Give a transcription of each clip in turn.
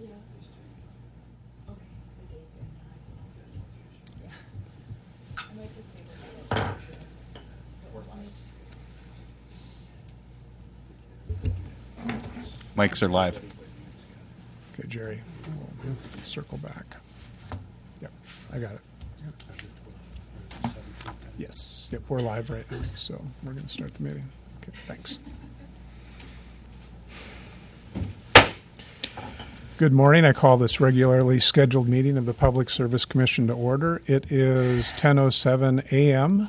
Yeah. Okay, the date and time. Yeah. I might just say that. Mics are live. Okay, Jerry, we'll circle back. Yep, I got it. Yep. Yes, yep, we're live right now, so we're going to start the meeting. Okay, thanks. Good morning. I call this regularly scheduled meeting of the Public Service Commission to order. It is 10:07 a.m.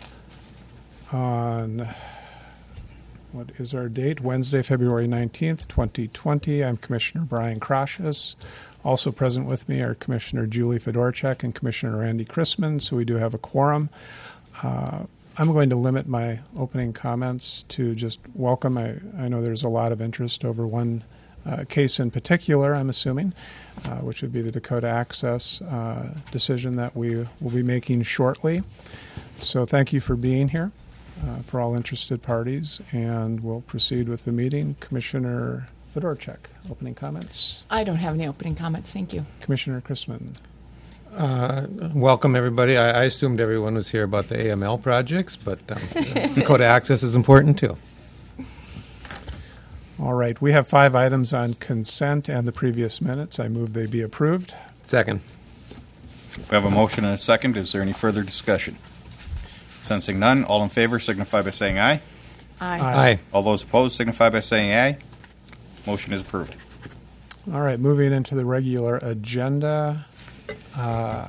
on, what is our date? Wednesday, February 19th, 2020. I'm Commissioner Brian Krashus. Also present with me are Commissioner Julie Fedorchak and Commissioner Randy Chrisman, so we do have a quorum. I'm going to limit my opening comments to just welcome. I know there's a lot of interest over one case in particular, I'm assuming, which would be the Dakota Access decision that we will be making shortly. So thank you for being here, for all interested parties, and we'll proceed with the meeting. Commissioner Fedorchak, opening comments. I don't have any opening comments. Thank you. Commissioner Chrisman. Welcome, everybody. I assumed everyone was here about the AML projects, but Dakota Access is important, too. All right. We have 5 items on consent and the previous minutes. I move they be approved. Second. We have a motion and a second. Is there any further discussion? Sensing none, all in favor signify by saying aye. Aye. All those opposed signify by saying aye. Motion is approved. All right. Moving into the regular agenda. I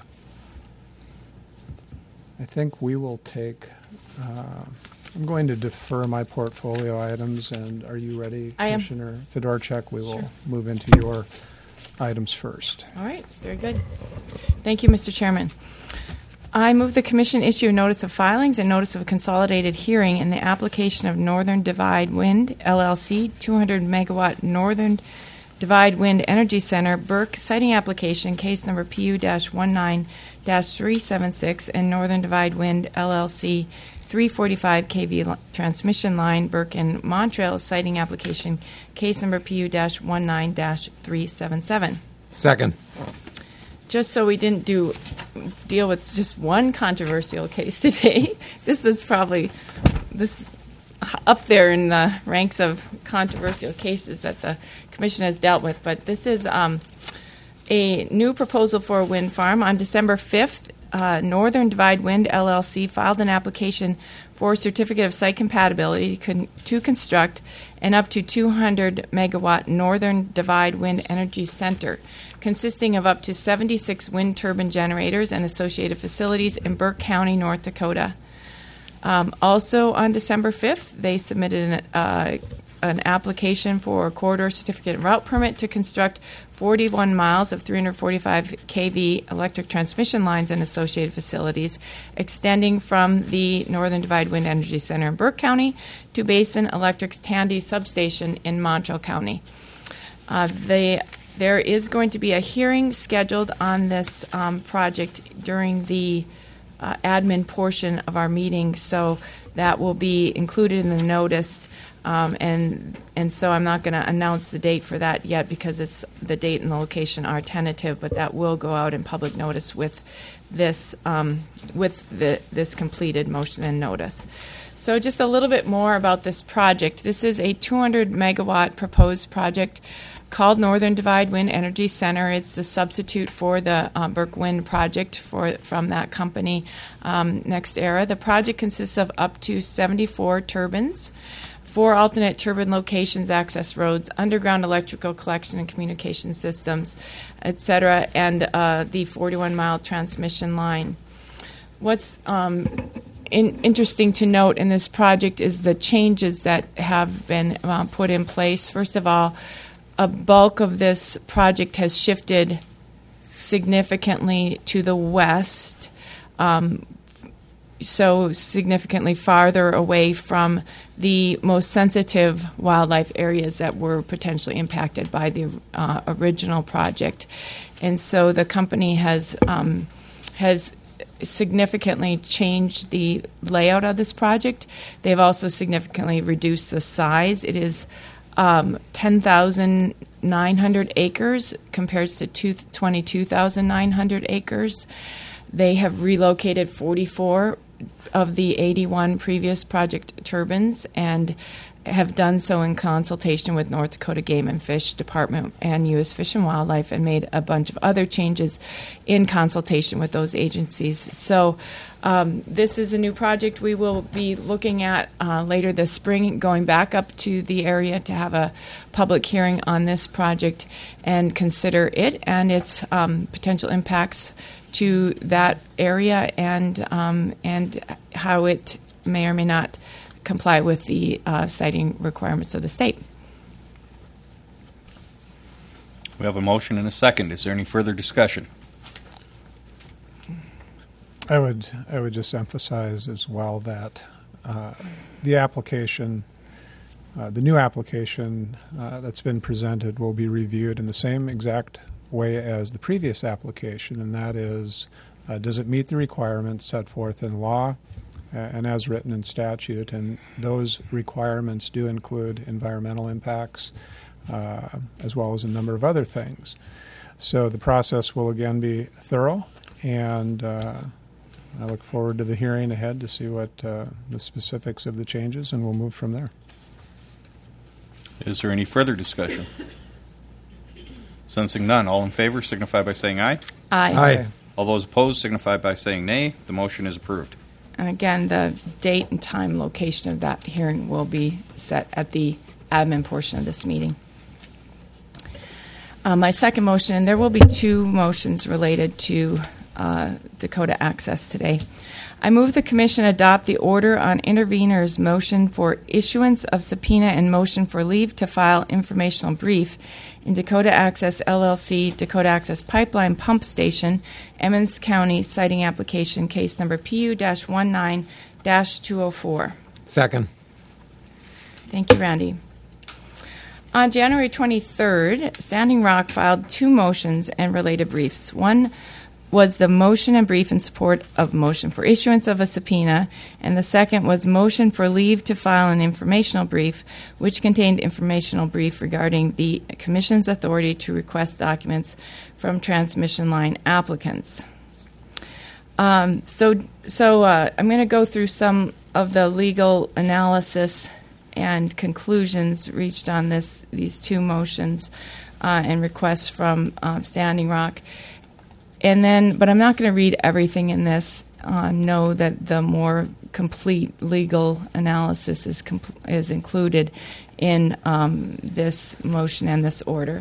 think we will take... I'm going to defer my portfolio items, and are you ready, I am. Commissioner Fedorchak? We will move into your items first. All right, very good. Thank you, Mr. Chairman. I move the Commission issue a notice of filings and notice of a consolidated hearing in the application of Northern Divide Wind, LLC, 200-megawatt Northern Divide Wind Energy Center, Burke siting application, case number PU-19-376, and Northern Divide Wind, LLC, 345 kV transmission line, Burke and Montreal siting application, case number PU-19-377. Second. Just so we didn't deal with just one controversial case today, this is probably up there in the ranks of controversial cases that the Commission has dealt with. But this is a new proposal for a wind farm. On December 5th, Northern Divide Wind LLC filed an application for a certificate of site compatibility to construct an up to 200-megawatt Northern Divide Wind Energy Center, consisting of up to 76 wind turbine generators and associated facilities in Burke County, North Dakota. Also on December 5th, they submitted an application for a corridor certificate and route permit to construct 41 miles of 345 kV electric transmission lines and associated facilities extending from the Northern Divide Wind Energy Center in Burke County to Basin Electric's Tandy substation in Montreal County. There is going to be a hearing scheduled on this project during the admin portion of our meeting, so that will be included in the notice. And so I'm not going to announce the date for that yet because the date and the location are tentative, but that will go out in public notice with this this completed motion and notice. So just a little bit more about this project. This is a 200 megawatt proposed project called Northern Divide Wind Energy Center. It's the substitute for the Burke Wind project from that company, NextEra. The project consists of up to 74 turbines, 4 alternate turbine locations, access roads, underground electrical collection and communication systems, etc., and the 41-mile transmission line. What's interesting to note in this project is the changes that have been put in place. First of all, a bulk of this project has shifted significantly to the west, so significantly farther away from the most sensitive wildlife areas that were potentially impacted by the original project. And so the company has significantly changed the layout of this project. They've also significantly reduced the size. It is 10,000 900 acres compares to 22,900 acres. They have relocated 44 of the 81 previous project turbines and have done so in consultation with North Dakota Game and Fish Department and U.S. Fish and Wildlife, and made a bunch of other changes in consultation with those agencies. So this is a new project we will be looking at later this spring, going back up to the area to have a public hearing on this project and consider it and its potential impacts to that area and how it may or may not comply with the siting requirements of the state. We have a motion and a second. Is there any further discussion? I would just emphasize as well that the application, the new application that's been presented, will be reviewed in the same exact way as the previous application, and that is, does it meet the requirements set forth in law and as written in statute? And those requirements do include environmental impacts as well as a number of other things. So the process will again be thorough, and I look forward to the hearing ahead to see what the specifics of the changes, and we'll move from there. Is there any further discussion? Sensing none, all in favor signify by saying aye. Aye. All those opposed signify by saying nay. The motion is approved. And again, the date and time, location of that hearing will be set at the admin portion of this meeting. My second motion, and there will be two motions related to Dakota Access today. I move the Commission adopt the order on interveners' motion for issuance of subpoena and motion for leave to file informational brief in Dakota Access LLC, Dakota Access Pipeline Pump Station, Emmons County citing application case number PU-19-204. Second. Thank you, Randy. On January 23rd, Standing Rock filed two motions and related briefs. One was the motion and brief in support of motion for issuance of a subpoena, and the second was motion for leave to file an informational brief, which contained informational brief regarding the Commission's authority to request documents from transmission line applicants. So I'm going to go through some of the legal analysis and conclusions reached on these two motions and requests from Standing Rock. And then, but I'm not going to read everything in this. Know that the more complete legal analysis is included in this motion and this order.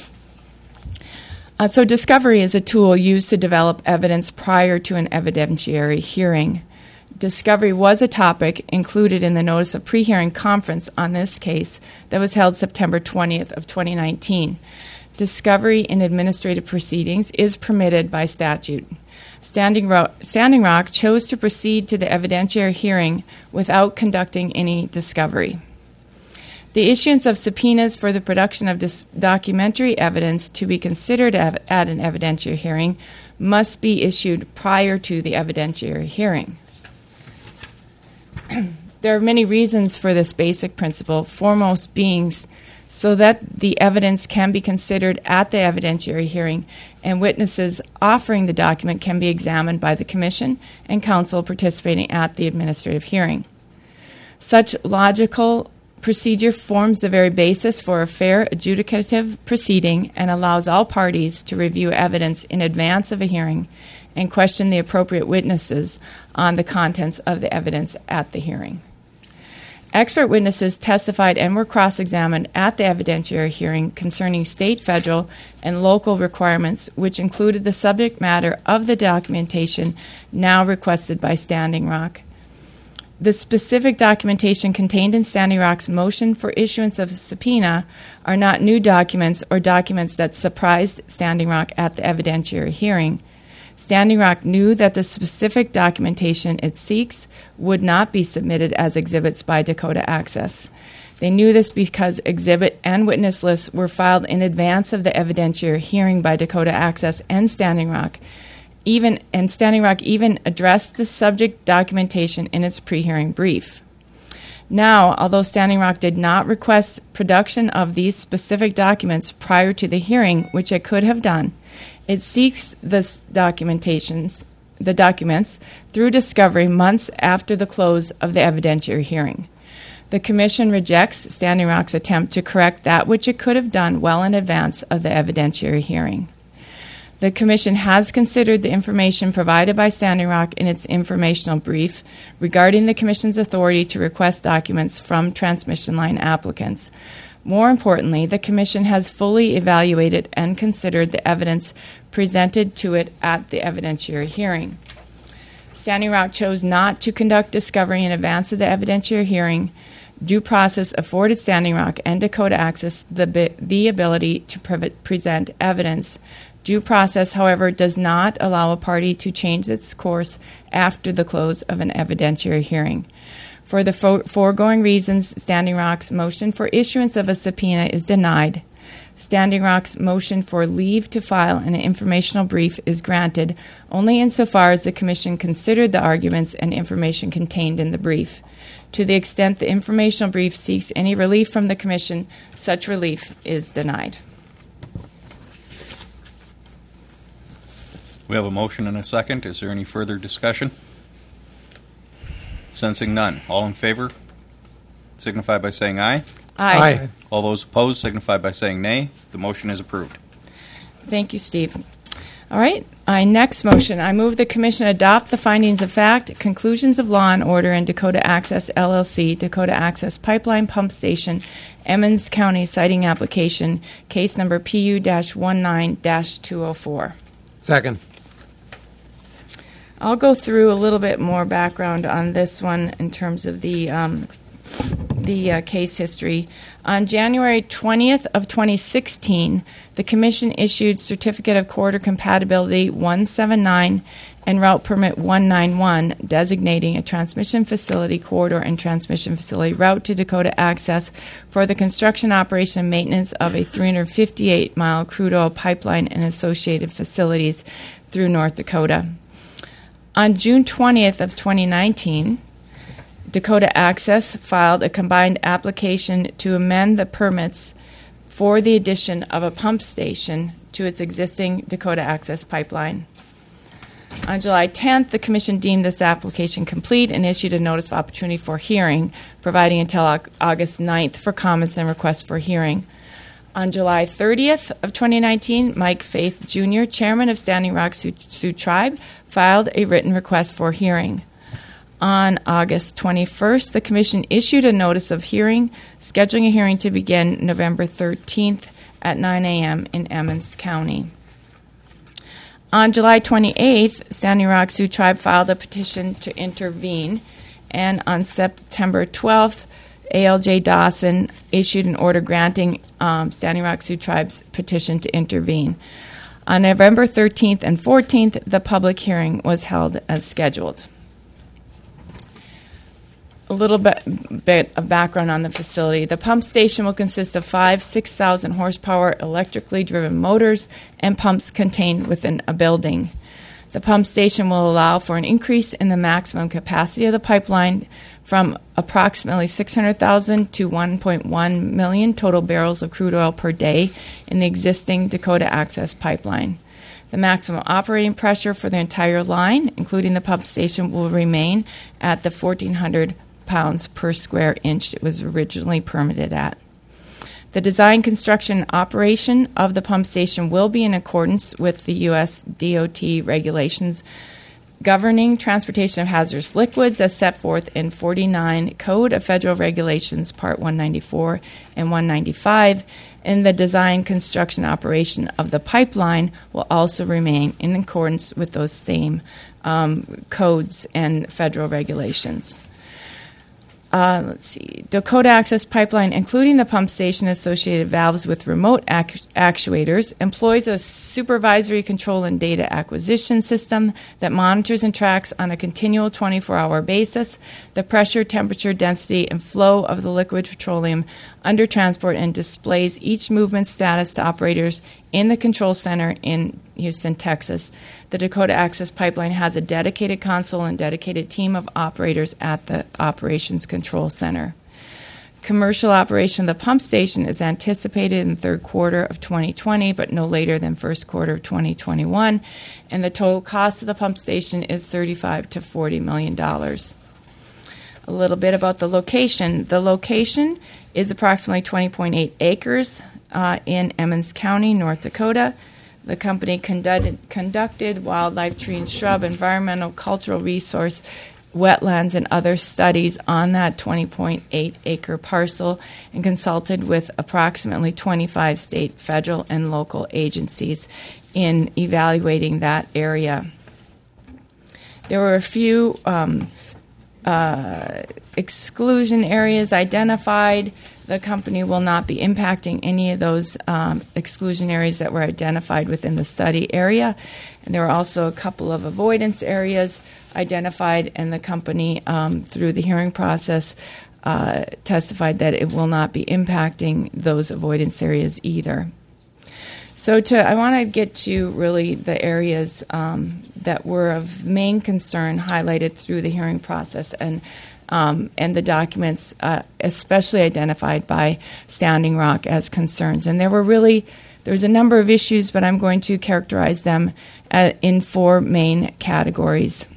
So discovery is a tool used to develop evidence prior to an evidentiary hearing. Discovery was a topic included in the notice of pre-hearing conference on this case that was held September 20th of 2019. Discovery in administrative proceedings is permitted by statute. Standing Rock chose to proceed to the evidentiary hearing without conducting any discovery. The issuance of subpoenas for the production of documentary evidence to be considered at an evidentiary hearing must be issued prior to the evidentiary hearing. There are many reasons for this basic principle, foremost being so that the evidence can be considered at the evidentiary hearing and witnesses offering the document can be examined by the Commission and counsel participating at the administrative hearing. Such logical procedure forms the very basis for a fair adjudicative proceeding and allows all parties to review evidence in advance of a hearing and question the appropriate witnesses on the contents of the evidence at the hearing. Expert witnesses testified and were cross-examined at the evidentiary hearing concerning state, federal, and local requirements, which included the subject matter of the documentation now requested by Standing Rock. The specific documentation contained in Standing Rock's motion for issuance of a subpoena are not new documents or documents that surprised Standing Rock at the evidentiary hearing. Standing Rock knew that the specific documentation it seeks would not be submitted as exhibits by Dakota Access. They knew this because exhibit and witness lists were filed in advance of the evidentiary hearing by Dakota Access and Standing Rock. Standing Rock even addressed the subject documentation in its pre-hearing brief. Now, although Standing Rock did not request production of these specific documents prior to the hearing, which it could have done, it seeks the documents through discovery months after the close of the evidentiary hearing. The Commission rejects Standing Rock's attempt to correct that which it could have done well in advance of the evidentiary hearing. The Commission has considered the information provided by Standing Rock in its informational brief regarding the Commission's authority to request documents from transmission line applicants. More importantly, the Commission has fully evaluated and considered the evidence presented to it at the evidentiary hearing. Standing Rock chose not to conduct discovery in advance of the evidentiary hearing. Due process afforded Standing Rock and Dakota Access the ability to present evidence. Due process, however, does not allow a party to change its course after the close of an evidentiary hearing. For the foregoing reasons, Standing Rock's motion for issuance of a subpoena is denied. Standing Rock's motion for leave to file an informational brief is granted only insofar as the Commission considered the arguments and information contained in the brief. To the extent the informational brief seeks any relief from the Commission, such relief is denied. We have a motion and a second. Is there any further discussion? Sensing none. All in favor signify by saying aye. Aye. All those opposed signify by saying nay. The motion is approved. Thank you, Steve. All right. Next motion. I move the Commission adopt the findings of fact, conclusions of law and order in Dakota Access LLC, Dakota Access Pipeline Pump Station, Emmons County Siting Application, case number PU-19-204. Second. I'll go through a little bit more background on this one in terms of the case history. On January 20th of 2016, the Commission issued Certificate of Corridor Compatibility 179 and Route Permit 191, designating a transmission facility corridor and transmission facility route to Dakota Access for the construction, operation, and maintenance of a 358-mile crude oil pipeline and associated facilities through North Dakota. On June 20th of 2019, Dakota Access filed a combined application to amend the permits for the addition of a pump station to its existing Dakota Access pipeline. On July 10th, the Commission deemed this application complete and issued a notice of opportunity for hearing, providing until August 9th for comments and requests for hearing. On July 30th of 2019, Mike Faith Jr., chairman of Standing Rock Sioux Tribe, filed a written request for hearing. On August 21st, the Commission issued a notice of hearing, scheduling a hearing to begin November 13th at 9 a.m. in Emmons County. On July 28th, Standing Rock Sioux Tribe filed a petition to intervene, and on September 12th, ALJ Dawson issued an order granting Standing Rock Sioux Tribe's petition to intervene. On November 13th and 14th, the public hearing was held as scheduled. A little bit of background on the facility. The pump station will consist of 5 6,000 horsepower electrically driven motors and pumps contained within a building. The pump station will allow for an increase in the maximum capacity of the pipeline from approximately 600,000 to 1.1 million total barrels of crude oil per day in the existing Dakota Access pipeline. The maximum operating pressure for the entire line, including the pump station, will remain at the 1,400 pounds per square inch it was originally permitted at. The design, construction, and operation of the pump station will be in accordance with the U.S. DOT regulations governing transportation of hazardous liquids as set forth in 49 Code of Federal Regulations, Part 194 and 195, and the design, construction, operation of the pipeline will also remain in accordance with those same codes and federal regulations. Dakota Access Pipeline, including the pump station associated valves with remote actuators, employs a supervisory control and data acquisition system that monitors and tracks on a continual 24-hour basis the pressure, temperature, density, and flow of the liquid petroleum under transport and displays each movement status to operators in the control center in Houston, Texas. The Dakota Access Pipeline has a dedicated console and dedicated team of operators at the Operations Control Center. Commercial operation of the pump station is anticipated in the third quarter of 2020, but no later than first quarter of 2021, and the total cost of the pump station is $35 to $40 million. A little bit about the location. The location is approximately 20.8 acres in Emmons County, North Dakota. The company conducted wildlife, tree and shrub, environmental, cultural resource, wetlands, and other studies on that 20.8 acre parcel and consulted with approximately 25 state, federal, and local agencies in evaluating that area. There were a few exclusion areas identified. The company will not be impacting any of those exclusion areas that were identified within the study area. And there were also a couple of avoidance areas identified, and the company, through the hearing process, testified that it will not be impacting those avoidance areas either. So I want to get to really the areas that were of main concern highlighted through the hearing process and the documents especially identified by Standing Rock as concerns. And there's a number of issues, but I'm going to characterize them in four main categories.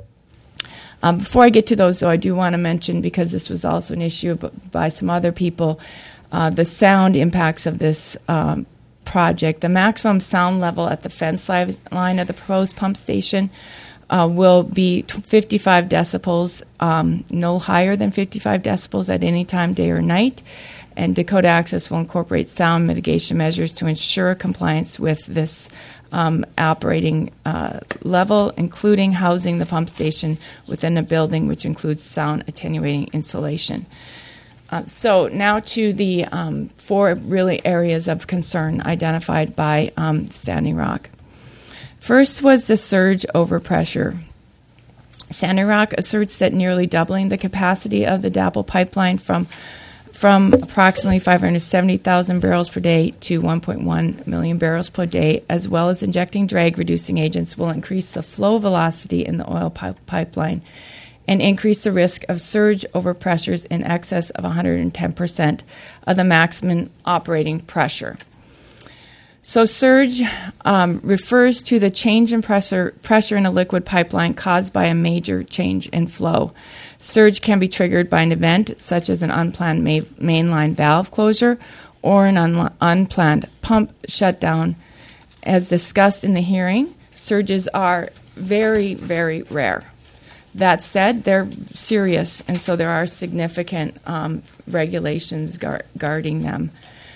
Before I get to those, though, I do want to mention, because this was also an issue by some other people, the sound impacts of this project. The maximum sound level at the fence line of the proposed pump station will be 55 decibels, no higher than 55 decibels at any time, day or night. And Dakota Access will incorporate sound mitigation measures to ensure compliance with this operating level, including housing the pump station within a building, which includes sound attenuating insulation. So now to the four really areas of concern identified by Standing Rock. First was the surge overpressure. Standing Rock asserts that nearly doubling the capacity of the DAPL pipeline from approximately 570,000 barrels per day to 1.1 million barrels per day, as well as injecting drag-reducing agents, will increase the flow velocity in the oil pipeline and increase the risk of surge overpressures in excess of 110% of the maximum operating pressure. So surge refers to the change in pressure in a liquid pipeline caused by a major change in flow. Surge can be triggered by an event such as an unplanned mainline valve closure or an unplanned pump shutdown. As discussed in the hearing, surges are very, very rare. That said, they're serious, and so there are significant regulations guarding them.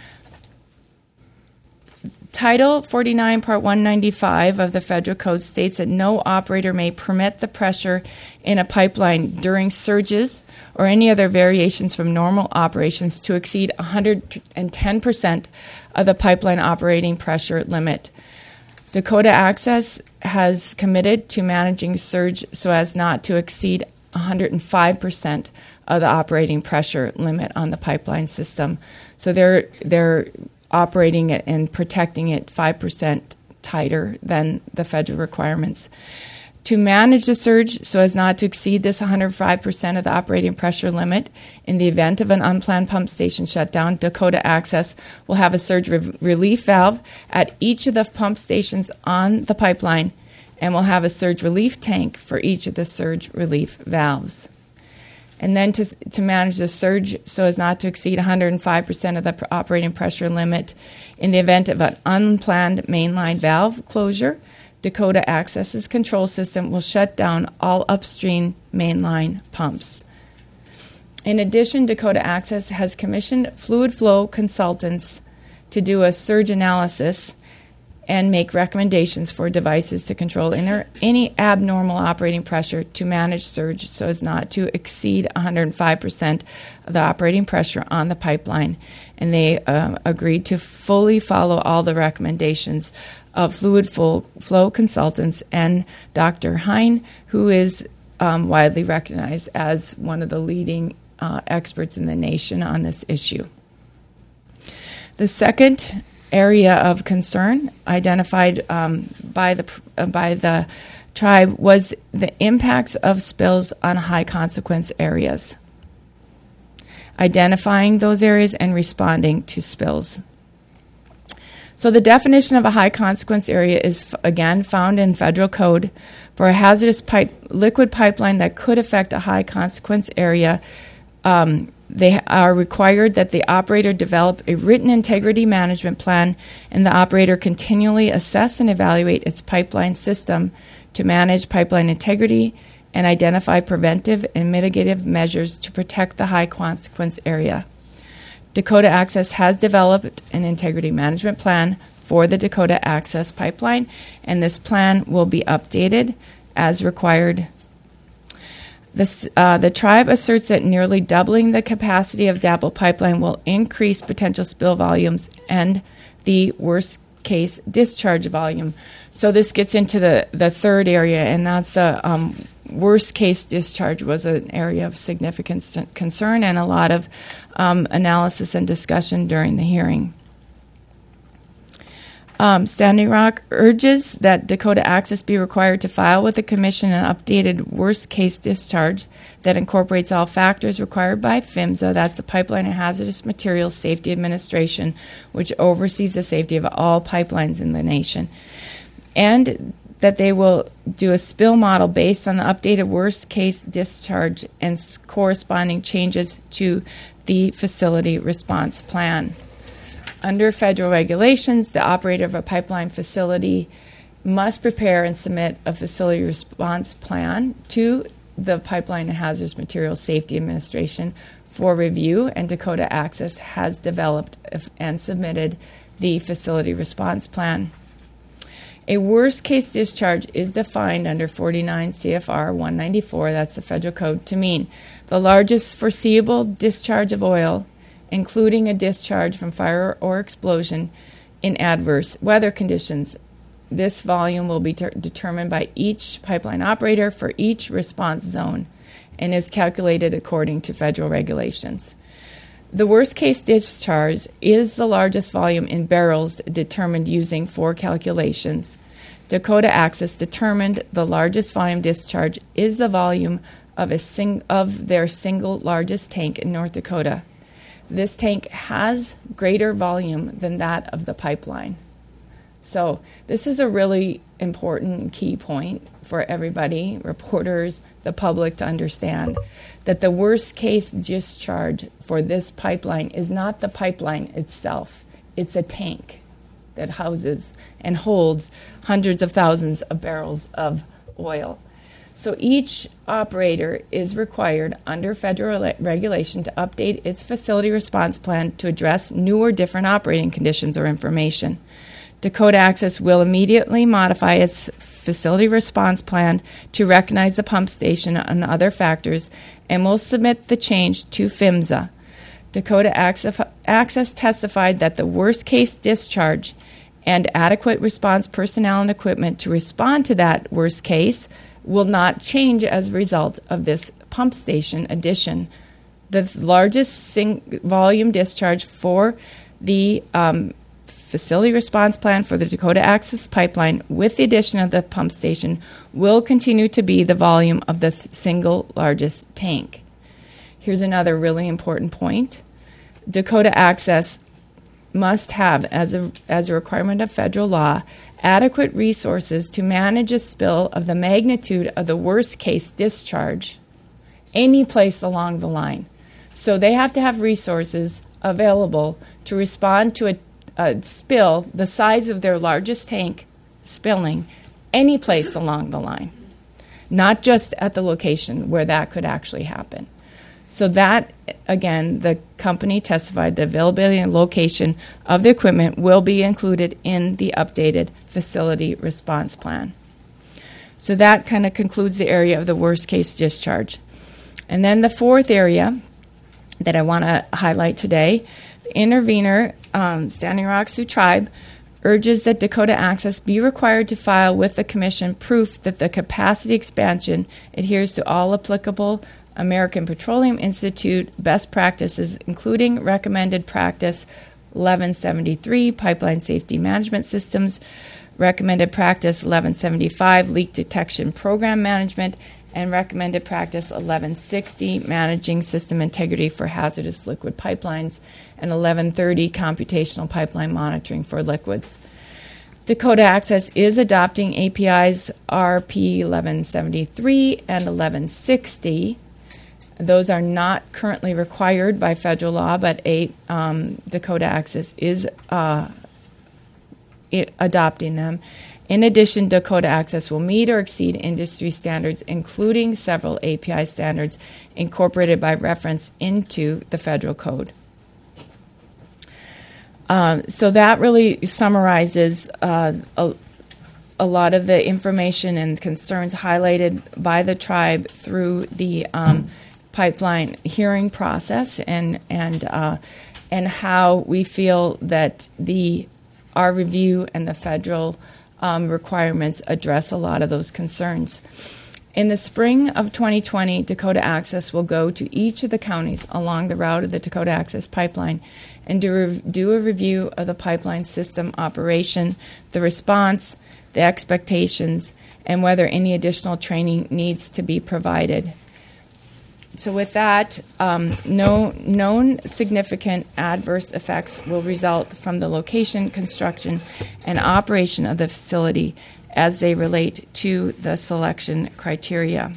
Title 49, Part 195 of the Federal Code states that no operator may permit the pressure in a pipeline during surges or any other variations from normal operations to exceed 110% of the pipeline operating pressure limit. Dakota Access has committed to managing surge so as not to exceed 105% of the operating pressure limit on the pipeline system. So they're operating it and protecting it 5% tighter than the federal requirements. To manage the surge so as not to exceed this 105% of the operating pressure limit, in the event of an unplanned pump station shutdown, Dakota Access will have a surge relief valve at each of the pump stations on the pipeline and will have a surge relief tank for each of the surge relief valves. And then to manage the surge so as not to exceed 105% of the operating pressure limit, in the event of an unplanned mainline valve closure, Dakota Access's control system will shut down all upstream mainline pumps. In addition, Dakota Access has commissioned fluid flow consultants to do a surge analysis and make recommendations for devices to control any abnormal operating pressure to manage surge so as not to exceed 105% of the operating pressure on the pipeline. And they agreed to fully follow all the recommendations of fluid flow consultants and Dr. Hein, who is widely recognized as one of the leading experts in the nation on this issue. The second area of concern identified by the tribe was the impacts of spills on high consequence areas, identifying those areas and responding to spills. So the definition of a high consequence area is, again, found in federal code. For a hazardous liquid pipeline that could affect a high consequence area, they are required that the operator develop a written integrity management plan, and the operator continually assess and evaluate its pipeline system to manage pipeline integrity and identify preventive and mitigative measures to protect the high consequence area. Dakota Access has developed an integrity management plan for the Dakota Access Pipeline, and this plan will be updated as required. The tribe asserts that nearly doubling the capacity of DAPL pipeline will increase potential spill volumes and the worst case discharge volume. So this gets into the third area, and that's worst case discharge was an area of significant concern and a lot of analysis and discussion during the hearing. Standing Rock urges that Dakota Access be required to file with the Commission an updated worst case discharge that incorporates all factors required by PHMSA, that's the Pipeline and Hazardous Materials Safety Administration, which oversees the safety of all pipelines in the nation, and that they will do a spill model based on the updated worst case discharge and corresponding changes to the facility response plan. Under federal regulations, the operator of a pipeline facility must prepare and submit a facility response plan to the Pipeline and Hazardous Materials Safety Administration for review, and Dakota Access has developed and submitted the facility response plan. A worst-case discharge is defined under 49 CFR 194, that's the federal code, to mean the largest foreseeable discharge of oil, including a discharge from fire or explosion in adverse weather conditions. This volume will be determined by each pipeline operator for each response zone and is calculated according to federal regulations. The worst-case discharge is the largest volume in barrels determined using 4 calculations. Dakota Access determined the largest volume discharge is the volume of their single largest tank in North Dakota. This tank has greater volume than that of the pipeline. So this is a really important key point for everybody, reporters, the public, to understand that the worst case discharge for this pipeline is not the pipeline itself. It's a tank that houses and holds hundreds of thousands of barrels of oil. So each operator is required under federal regulation to update its facility response plan to address new or different operating conditions or information. Dakota Access will immediately modify its facility response plan to recognize the pump station and other factors and will submit the change to PHMSA. Dakota Access testified that the worst-case discharge and adequate response personnel and equipment to respond to that worst case will not change as a result of this pump station addition. The largest volume discharge for the facility response plan for the Dakota Access Pipeline with the addition of the pump station will continue to be the volume of the single largest tank. Here's another really important point. Dakota Access must have, as a requirement of federal law, adequate resources to manage a spill of the magnitude of the worst case discharge any place along the line. So they have to have resources available to respond to a spill the size of their largest tank spilling any place along the line, not just at the location where that could actually happen. So that, again, the company testified the availability and location of the equipment will be included in the updated facility response plan. So that kind of concludes the area of the worst case discharge. And then the fourth area that I want to highlight today, the intervener, Standing Rock Sioux Tribe, urges that Dakota Access be required to file with the Commission proof that the capacity expansion adheres to all applicable American Petroleum Institute best practices, including recommended practice 1173, pipeline safety management systems, recommended practice 1175, leak detection program management, and recommended practice 1160, managing system integrity for hazardous liquid pipelines, and 1130, computational pipeline monitoring for liquids. Dakota Access is adopting APIs RP 1173 and 1160. Those are not currently required by federal law, but Dakota Access is adopting them. In addition, Dakota Access will meet or exceed industry standards, including several API standards incorporated by reference into the federal code. So that really summarizes a lot of the information and concerns highlighted by the tribe through the pipeline hearing process, and how we feel that our review and the federal requirements address a lot of those concerns. In the spring of 2020, Dakota Access will go to each of the counties along the route of the Dakota Access Pipeline and do a review of the pipeline system operation, the response, the expectations, and whether any additional training needs to be provided. So with that, no known significant adverse effects will result from the location, construction, and operation of the facility as they relate to the selection criteria.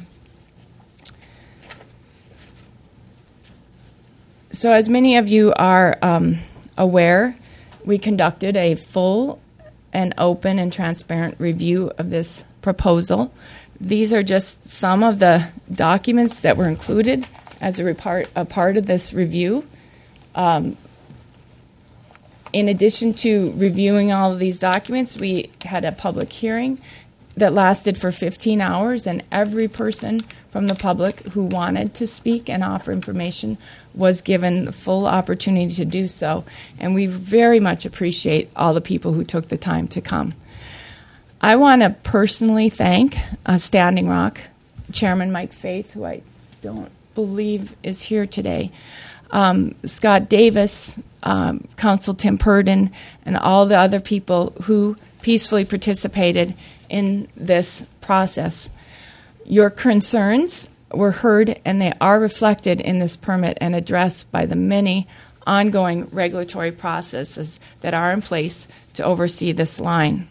So as many of you are aware, we conducted a full and open and transparent review of this proposal. These are just some of the documents that were included as a part of this review. In addition to reviewing all of these documents, we had a public hearing that lasted for 15 hours, and every person from the public who wanted to speak and offer information was given the full opportunity to do so. And we very much appreciate all the people who took the time to come. I want to personally thank Standing Rock, Chairman Mike Faith, who I don't believe is here today, Scott Davis, Council Tim Purdon, and all the other people who peacefully participated in this process. Your concerns were heard, and they are reflected in this permit and addressed by the many ongoing regulatory processes that are in place to oversee this line.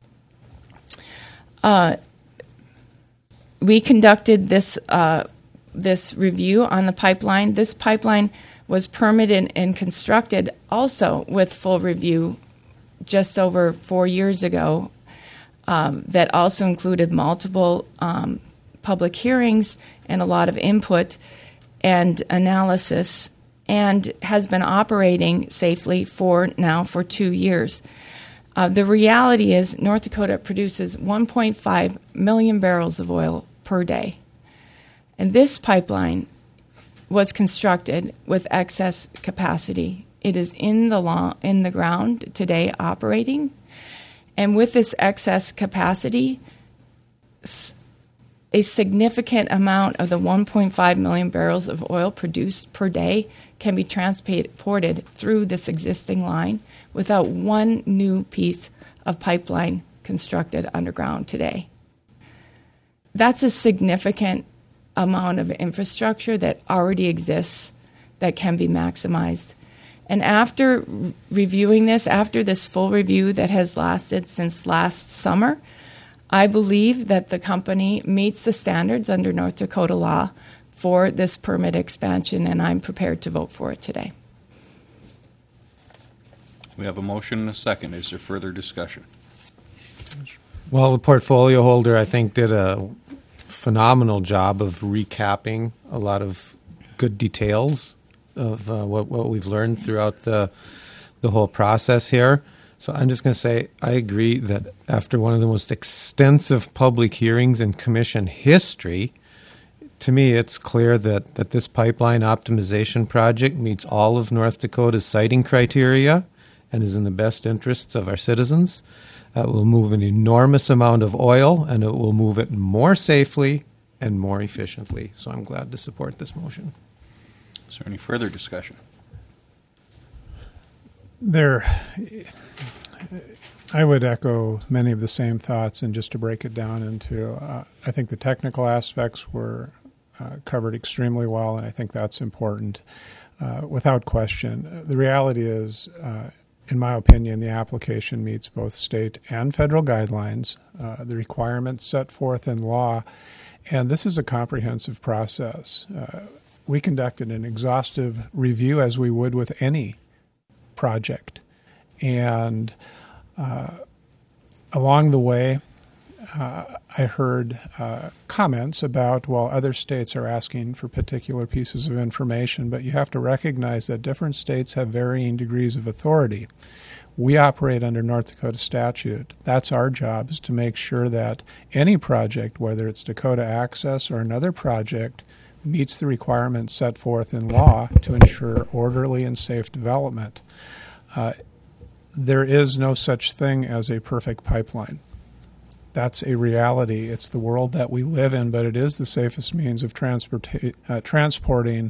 We conducted this review on the pipeline. This pipeline was permitted and constructed also with full review just over 4 years ago. That also included multiple public hearings and a lot of input and analysis, and has been operating safely for 2 years. The reality is North Dakota produces 1.5 million barrels of oil per day. And this pipeline was constructed with excess capacity. It is in the ground today operating. And with this excess capacity, a significant amount of the 1.5 million barrels of oil produced per day can be transported through this existing line without one new piece of pipeline constructed underground today. That's a significant amount of infrastructure that already exists that can be maximized. And after reviewing this, after this full review that has lasted since last summer, I believe that the company meets the standards under North Dakota law for this permit expansion, and I'm prepared to vote for it today. We have a motion and a second. Is there further discussion? Well, the portfolio holder, I think, did a phenomenal job of recapping a lot of good details of what we've learned throughout the whole process here. So I'm just going to say I agree that after one of the most extensive public hearings in commission history, to me it's clear that this pipeline optimization project meets all of North Dakota's siting criteria and is in the best interests of our citizens. It will move an enormous amount of oil, and it will move it more safely and more efficiently. So I'm glad to support this motion. Is there any further discussion? I would echo many of the same thoughts, and just to break it down into, I think the technical aspects were covered extremely well, and I think that's important without question. The reality is, in my opinion, the application meets both state and federal guidelines, the requirements set forth in law, and this is a comprehensive process. We conducted an exhaustive review as we would with any project, and along the way, I heard comments about, well, other states are asking for particular pieces of information, but you have to recognize that different states have varying degrees of authority. We operate under North Dakota statute. That's our job, is to make sure that any project, whether it's Dakota Access or another project, meets the requirements set forth in law to ensure orderly and safe development. There is no such thing as a perfect pipeline. That's a reality. It's the world that we live in, but it is the safest means of transporting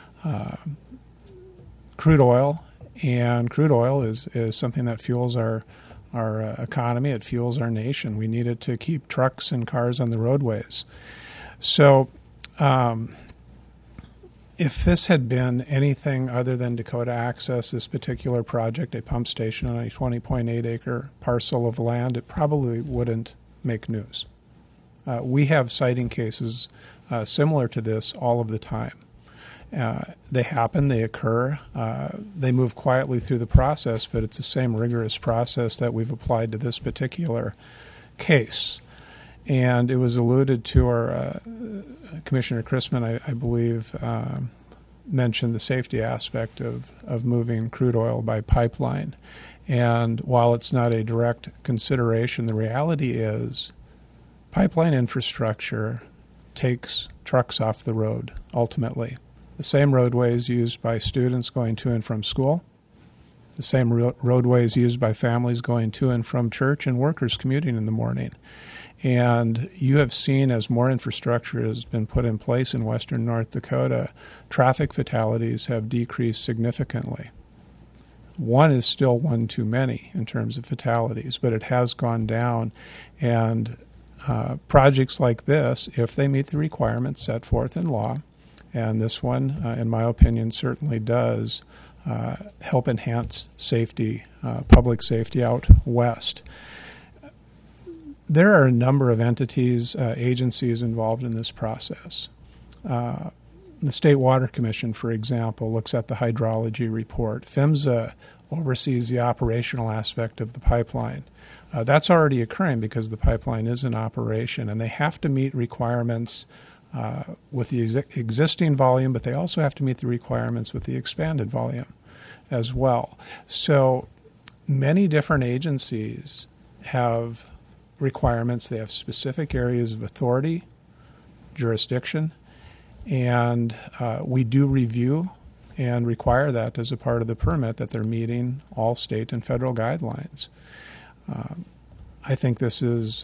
crude oil, and crude oil is something that fuels our economy. It fuels our nation. We need it to keep trucks and cars on the roadways. So if this had been anything other than Dakota Access, this particular project, a pump station on a 20.8 acre parcel of land, it probably wouldn't make news. We have siting cases similar to this all of the time. They happen, they occur, they move quietly through the process, but it's the same rigorous process that we've applied to this particular case. And it was alluded to, our Commissioner Chrisman, I believe, mentioned the safety aspect of moving crude oil by pipeline. And while it's not a direct consideration, the reality is pipeline infrastructure takes trucks off the road, ultimately. The same roadways used by students going to and from school, the same roadways used by families going to and from church, and workers commuting in the morning. And you have seen, as more infrastructure has been put in place in western North Dakota, traffic fatalities have decreased significantly. One is still one too many in terms of fatalities, but it has gone down. And projects like this, if they meet the requirements set forth in law, and this one, in my opinion, certainly does help enhance safety, public safety out west. There are a number of entities, agencies involved in this process. The State Water Commission, for example, looks at the hydrology report. PHMSA oversees the operational aspect of the pipeline. That's already occurring because the pipeline is in operation, and they have to meet requirements with the existing volume, but they also have to meet the requirements with the expanded volume as well. So many different agencies have requirements. They have specific areas of authority, jurisdiction, and we do review and require that as a part of the permit, that they're meeting all state and federal guidelines. I think this has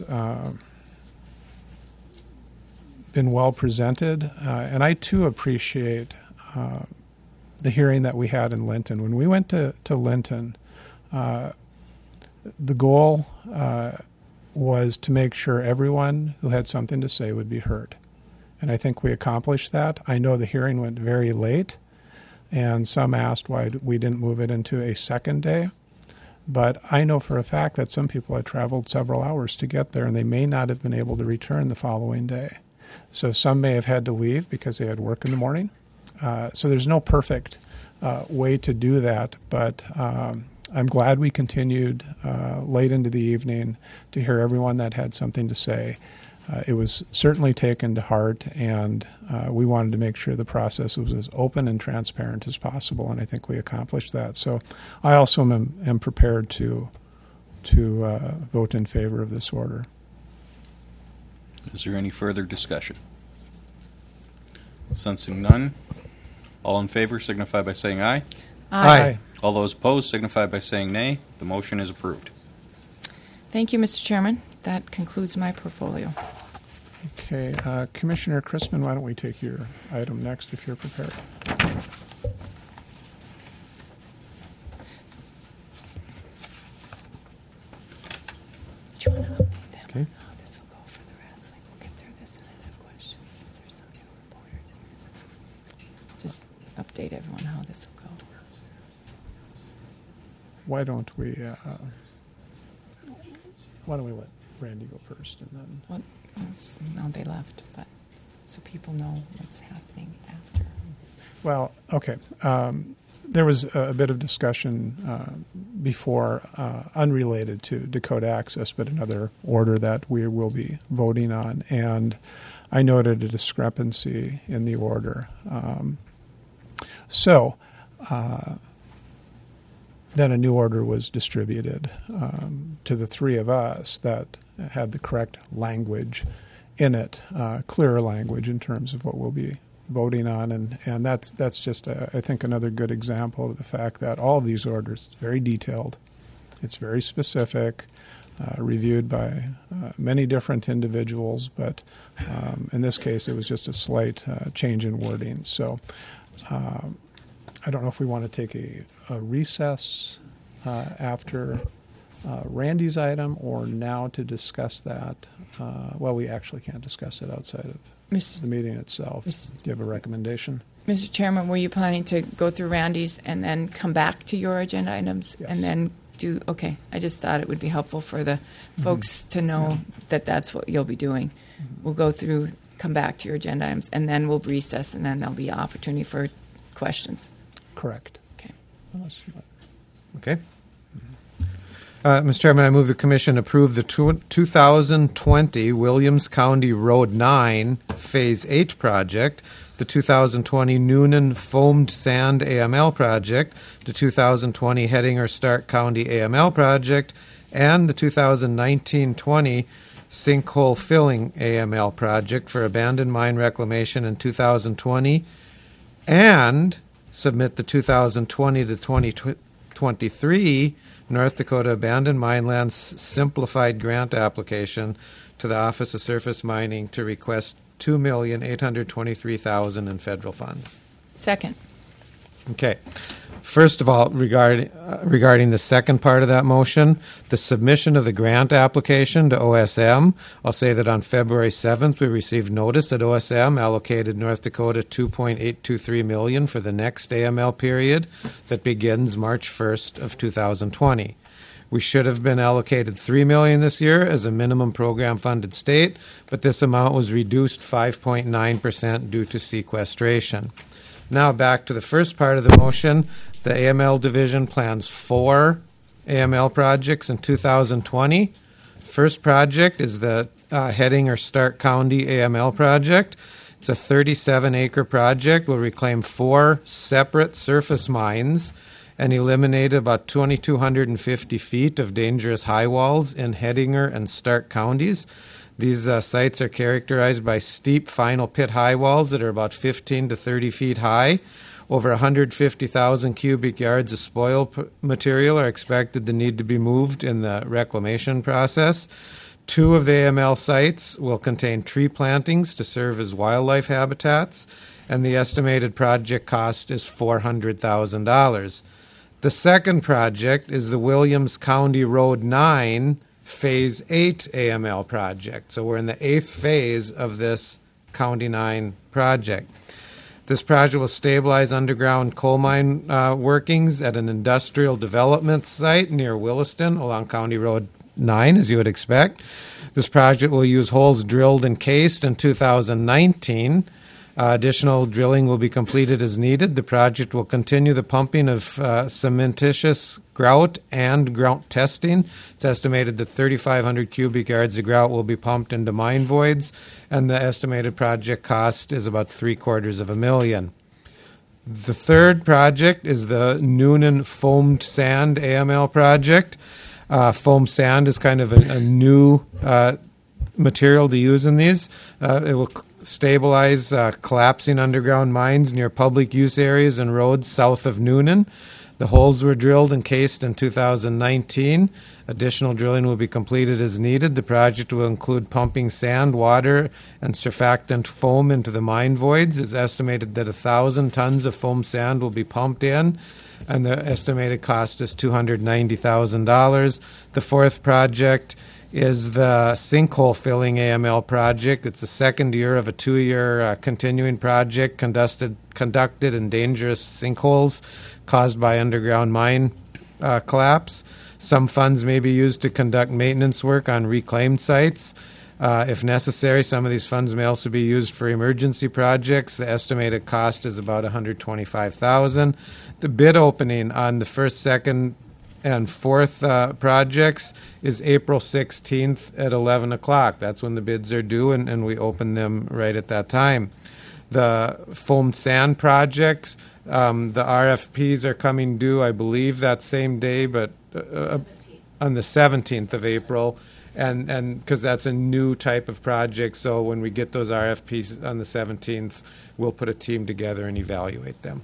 been well presented, and I too appreciate the hearing that we had in Linton. When we went to Linton, the goal was to make sure everyone who had something to say would be heard. And I think we accomplished that. I know the hearing went very late, and some asked why we didn't move it into a second day. But I know for a fact that some people had traveled several hours to get there, and they may not have been able to return the following day. So some may have had to leave because they had work in the morning. So there's no perfect way to do that, but I'm glad we continued late into the evening to hear everyone that had something to say. It was certainly taken to heart, and we wanted to make sure the process was as open and transparent as possible, and I think we accomplished that. So I also am prepared to vote in favor of this order. Is there any further discussion? Sensing none, all in favor signify by saying aye. Aye. All those opposed signify by saying nay. The motion is approved. Thank you, Mr. Chairman. That concludes my portfolio. Okay, Commissioner Chrisman, why don't we take your item next if you're prepared? Do you want to update them Okay. on how this will go for the wrestling? We'll get through this and then have questions since there's some new reporters here. Just update everyone how this will go. Why don't we let Randy go first and then? Well, no, they left, but so people know what's happening after. Well, okay. There was a bit of discussion before, unrelated to Dakota Access, but another order that we will be voting on. And I noted a discrepancy in the order. So then a new order was distributed to the three of us that had the correct language in it, clearer language in terms of what we'll be voting on, and that's just I think another good example of the fact that all of these orders is very detailed, it's very specific, reviewed by many different individuals, but in this case it was just a slight change in wording. So I don't know if we want to take a recess after Randy's item or now to discuss that. Well, we actually can't discuss it outside of the meeting itself. Do you have a recommendation? Mr. Chairman, were you planning to go through Randy's and then come back to your agenda items? Yes. And then do, okay, I just thought it would be helpful for the folks to know that that's what you'll be doing. We'll go through, come back to your agenda items, and then we'll recess, and then there'll be an opportunity for questions. Correct. Okay. Unless you want. Okay. Mr. Chairman, I move the Commission approve the 2020 Williams County Road 9 Phase 8 project, the 2020 Noonan Foamed Sand AML project, the 2020 Hettinger Stark County AML project, and the 2019-20 Sinkhole Filling AML project for abandoned mine reclamation in 2020, and submit the 2020 to 2023 North Dakota Abandoned Mine Lands Simplified Grant Application to the Office of Surface Mining to request $2,823,000 in federal funds. Second. Okay. First of all, regarding the second part of that motion, the submission of the grant application to OSM, I'll say that on February 7th, we received notice that OSM allocated North Dakota $2.823 million for the next AML period that begins March 1st of 2020. We should have been allocated $3 million this year as a minimum program-funded state, but this amount was reduced 5.9% due to sequestration. Now back to the first part of the motion. The AML division plans 4 AML projects in 2020. First project is the Hettinger Stark County AML project. It's a 37-acre project. Will reclaim 4 separate surface mines and eliminate about 2,250 feet of dangerous high walls in Hettinger and Stark counties. These sites are characterized by steep final pit high walls that are about 15 to 30 feet high. Over 150,000 cubic yards of spoil material are expected to need to be moved in the reclamation process. 2 of the AML sites will contain tree plantings to serve as wildlife habitats, and the estimated project cost is $400,000. The second project is the Williams County Road 9 Phase 8 AML project. So we're in the 8th phase of this County 9 project. This project will stabilize underground coal mine workings at an industrial development site near Williston along County Road 9, as you would expect. This project will use holes drilled and cased in 2019. Additional drilling will be completed as needed. The project will continue the pumping of cementitious grout and grout testing. It's estimated that 3,500 cubic yards of grout will be pumped into mine voids, and the estimated project cost is about $750,000. The third project is the Noonan Foamed Sand AML project. Foam sand is kind of a new material to use in these. It will stabilize collapsing underground mines near public use areas and roads south of Noonan. The holes were drilled and cased in 2019. Additional drilling will be completed as needed. The project will include pumping sand, water, and surfactant foam into the mine voids. It's estimated that 1,000 tons of foam sand will be pumped in, and the estimated cost is $290,000. The fourth project is the sinkhole filling AML project. It's the second year of a 2-year continuing project conducted in dangerous sinkholes caused by underground mine collapse. Some funds may be used to conduct maintenance work on reclaimed sites. If necessary, some of these funds may also be used for emergency projects. The estimated cost is about $125,000. The bid opening on the first, second, and fourth projects is April 16th at 11 o'clock. That's when the bids are due, and we open them right at that time. The foamed sand projects, the RFPs are coming due, I believe, that same day, but on the 17th of April, and because that's a new type of project, so when we get those RFPs on the 17th, we'll put a team together and evaluate them.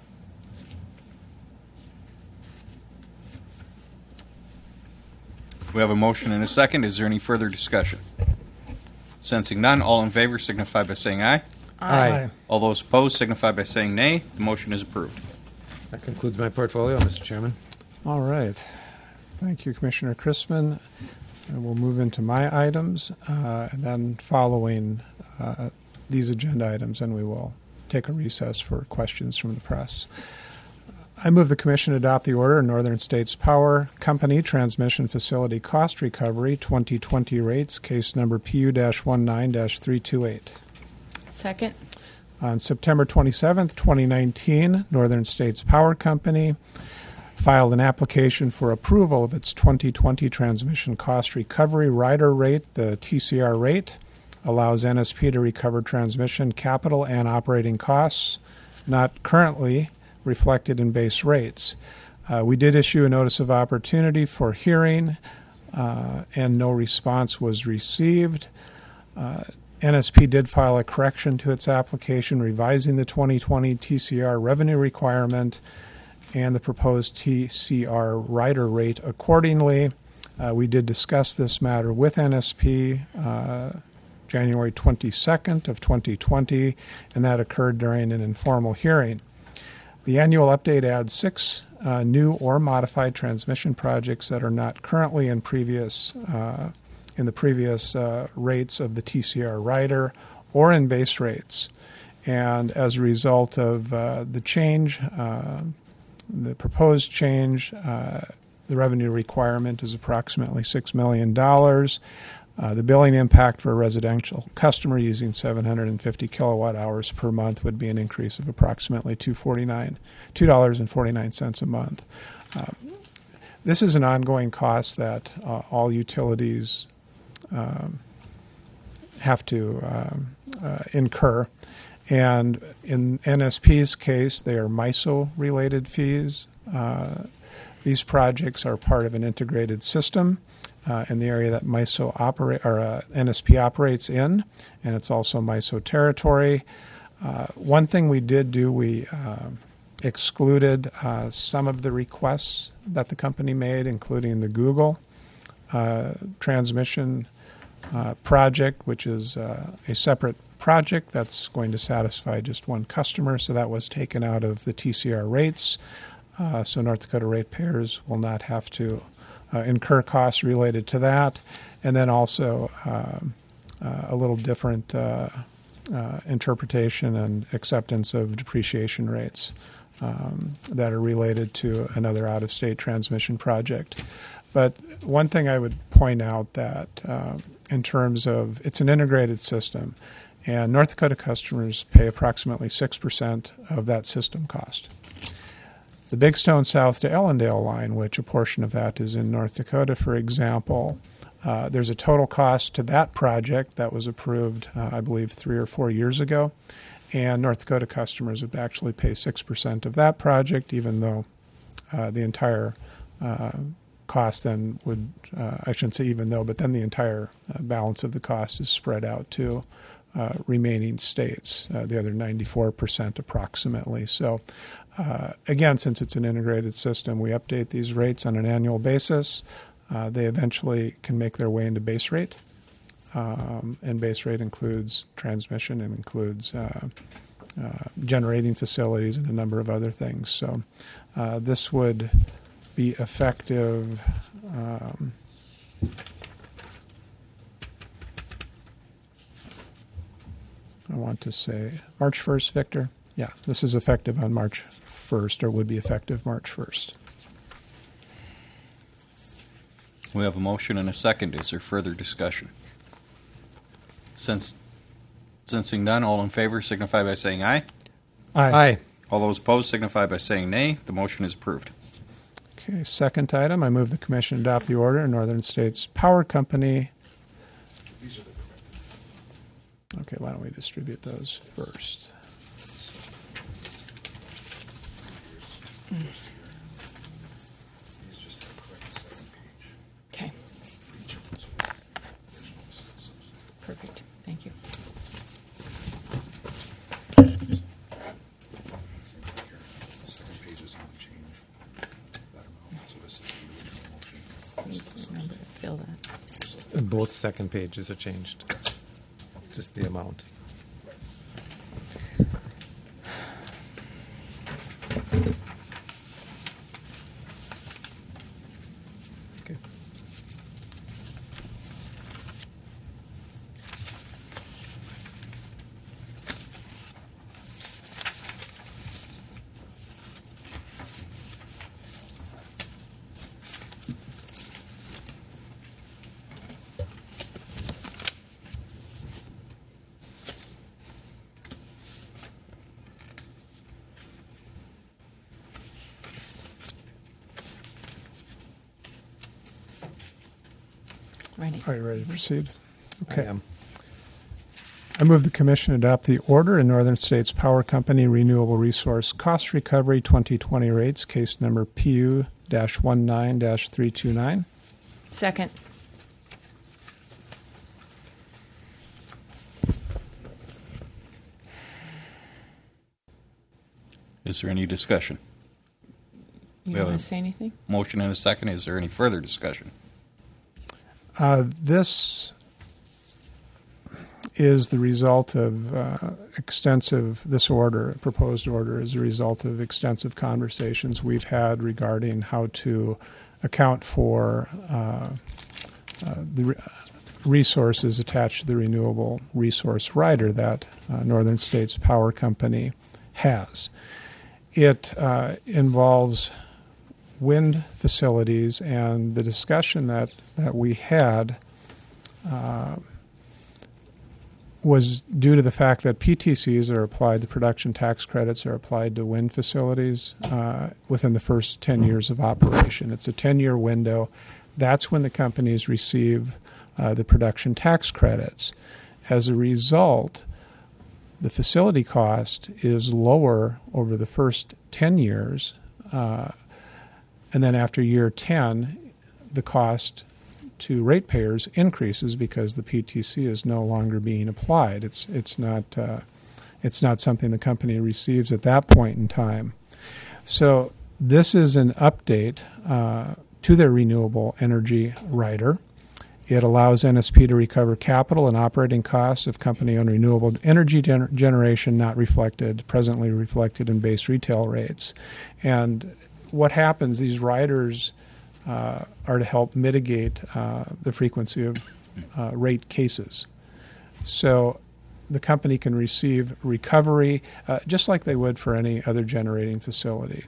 We have a motion and a second. Is there any further discussion? Sensing none, all in favor signify by saying aye. Aye. All those opposed signify by saying nay. The motion is approved. That concludes my portfolio, Mr. Chairman. All right. Thank you, Commissioner Chrisman. And we'll move into my items, and then following these agenda items, and we will take a recess for questions from the press. I move the Commission adopt the order Northern States Power Company Transmission Facility Cost Recovery 2020 rates, case number PU-19-328. Second. On September 27th, 2019, Northern States Power Company filed an application for approval of its 2020 transmission cost recovery rider rate. The TCR rate allows NSP to recover transmission capital and operating costs not currently reflected in base rates. We did issue a notice of opportunity for hearing, and no response was received. NSP did file a correction to its application revising the 2020 TCR revenue requirement and the proposed TCR rider rate accordingly. We did discuss this matter with NSP January 22nd of 2020, and that occurred during an informal hearing. The annual update adds 6 new or modified transmission projects that are not currently in the previous rates of the TCR rider or in base rates. And as a result of the change, the proposed change, the revenue requirement is approximately $6 million. The billing impact for a residential customer using 750 kilowatt hours per month would be an increase of approximately $2.49 a month. This is an ongoing cost that all utilities have to incur. And in NSP's case, they are MISO-related fees. These projects are part of an integrated system in the area that NSP operates in, and it's also MISO territory. One thing we did do, we excluded some of the requests that the company made, including the Google transmission project, which is a separate project that's going to satisfy just one customer, so that was taken out of the TCR rates. So North Dakota ratepayers will not have to incur costs related to that. And then also a little different interpretation and acceptance of depreciation rates that are related to another out-of-state transmission project. But one thing I would point out that in terms of it's an integrated system, and North Dakota customers pay approximately 6% of that system cost. The Big Stone South to Ellendale line, which a portion of that is in North Dakota, for example, there's a total cost to that project that was approved, I believe, 3 or 4 years ago, and North Dakota customers would actually pay 6% of that project, even though the entire cost then would, I shouldn't say even though, but then the entire balance of the cost is spread out to remaining states, the other 94% approximately. So again, since it's an integrated system, we update these rates on an annual basis. They eventually can make their way into base rate, and base rate includes transmission and includes generating facilities and a number of other things. So this would be effective I want to say March 1st, Victor. Yeah, this is effective on March 1st, or would be effective March 1st. We have a motion and a second. Is there further discussion? Sensing none, all in favor signify by saying aye. Aye. All those opposed signify by saying nay. The motion is approved. Okay, second item, I move the Commission adopt the order in Northern States Power Company. These are the correct. Okay, why don't we distribute those first? These just have correct second page. Okay, Each of them, so this is the original, this is the substitute. perfect. Thank you. Same thing here. The second page is going to change that amount, so this is the original motion. This is the Remember to substitute. fill that. And both second pages are changed. Just the amount. Okay. Ready. Are you ready to proceed? I Okay. am. I move the Commission adopt the order in Northern States Power Company Renewable Resource Cost Recovery 2020 rates, case number PU-19-329. Second. Is there any discussion? You We have want a- to say anything? Motion and a second. Is there any further discussion? This is the result of this order, proposed order, is a result of extensive conversations we've had regarding how to account for the resources attached to the renewable resource rider that Northern States Power Company has. It involves wind facilities, and the discussion that we had was due to the fact that PTCs are applied, the production tax credits are applied to wind facilities within the first 10 years of operation. It's a 10-year window. That's when the companies receive the production tax credits. As a result, the facility cost is lower over the first 10 years, and then after year 10, the cost to ratepayers increases because the PTC is no longer being applied. It's not something the company receives at that point in time. So this is an update to their renewable energy rider. It allows NSP to recover capital and operating costs of company-owned renewable energy generation not presently reflected in base retail rates. And what happens, these riders are to help mitigate the frequency of rate cases. So the company can receive recovery just like they would for any other generating facility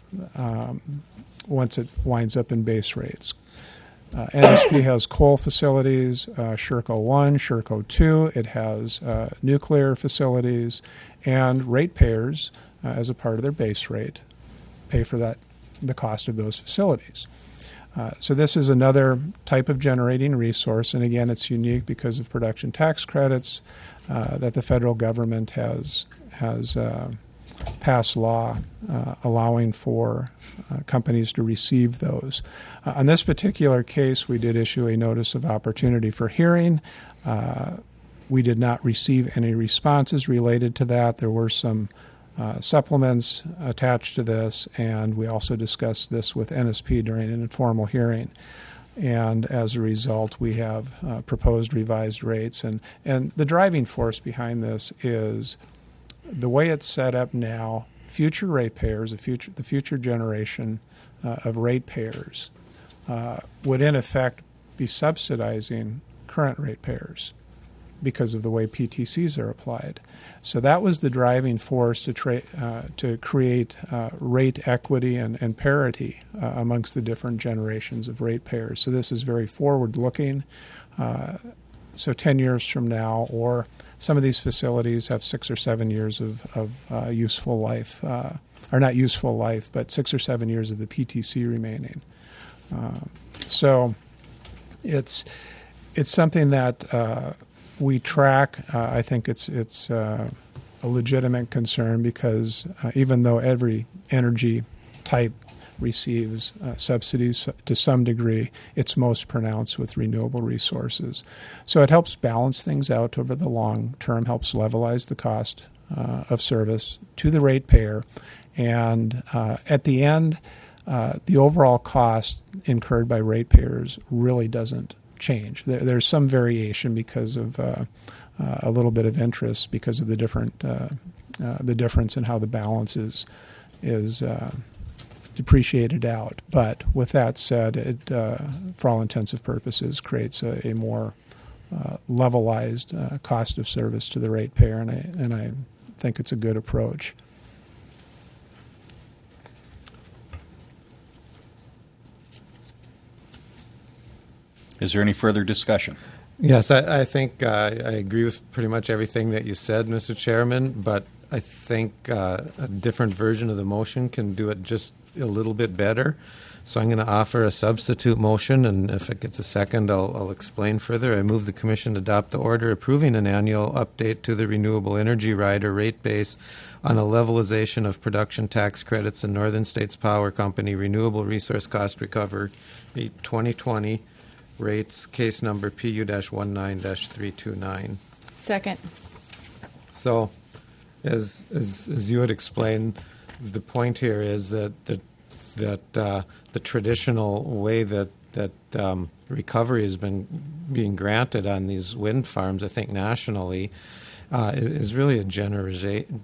once it winds up in base rates. NSP has coal facilities, Sherco 1, Sherco 2. It has nuclear facilities, and ratepayers, as a part of their base rate, pay for the cost of those facilities. So this is another type of generating resource, and again, it's unique because of production tax credits that the federal government has passed law allowing for companies to receive those. On this particular case, we did issue a notice of opportunity for hearing. We did not receive any responses related to that. There were some supplements attached to this, and we also discussed this with NSP during an informal hearing. And as a result, we have proposed revised rates. And the driving force behind this is the way it's set up now. Future ratepayers, the future generation of ratepayers, would in effect be subsidizing current ratepayers. because of the way PTCs are applied. So that was the driving force to create rate equity and parity amongst the different generations of ratepayers. So this is very forward-looking. So 10 years from now, or some of these facilities have 6 or 7 years of useful life, or not useful life, but 6 or 7 years of the PTC remaining. So it's something that we track. I think it's a legitimate concern because even though every energy type receives subsidies to some degree, it's most pronounced with renewable resources. So it helps balance things out over the long term, helps levelize the cost of service to the ratepayer, and at the end, the overall cost incurred by ratepayers really doesn't change. There's some variation because of a little bit of interest because of the difference in how the balance is depreciated out. But with that said, it, for all intents and purposes, creates a more levelized cost of service to the ratepayer, and I think it's a good approach. Is there any further discussion? Yes, I think I agree with pretty much everything that you said, Mr. Chairman, but I think a different version of the motion can do it just a little bit better. So I'm going to offer a substitute motion, and if it gets a second, I'll explain further. I move the Commission adopt the order approving an annual update to the Renewable Energy Rider rate base on a levelization of production tax credits in Northern States Power Company Renewable Resource Cost Recovery 2020 rates, case number PU-19-329. Second. So, as you had explained, the point here is that the traditional way that recovery has been being granted on these wind farms, I think nationally, is really a generational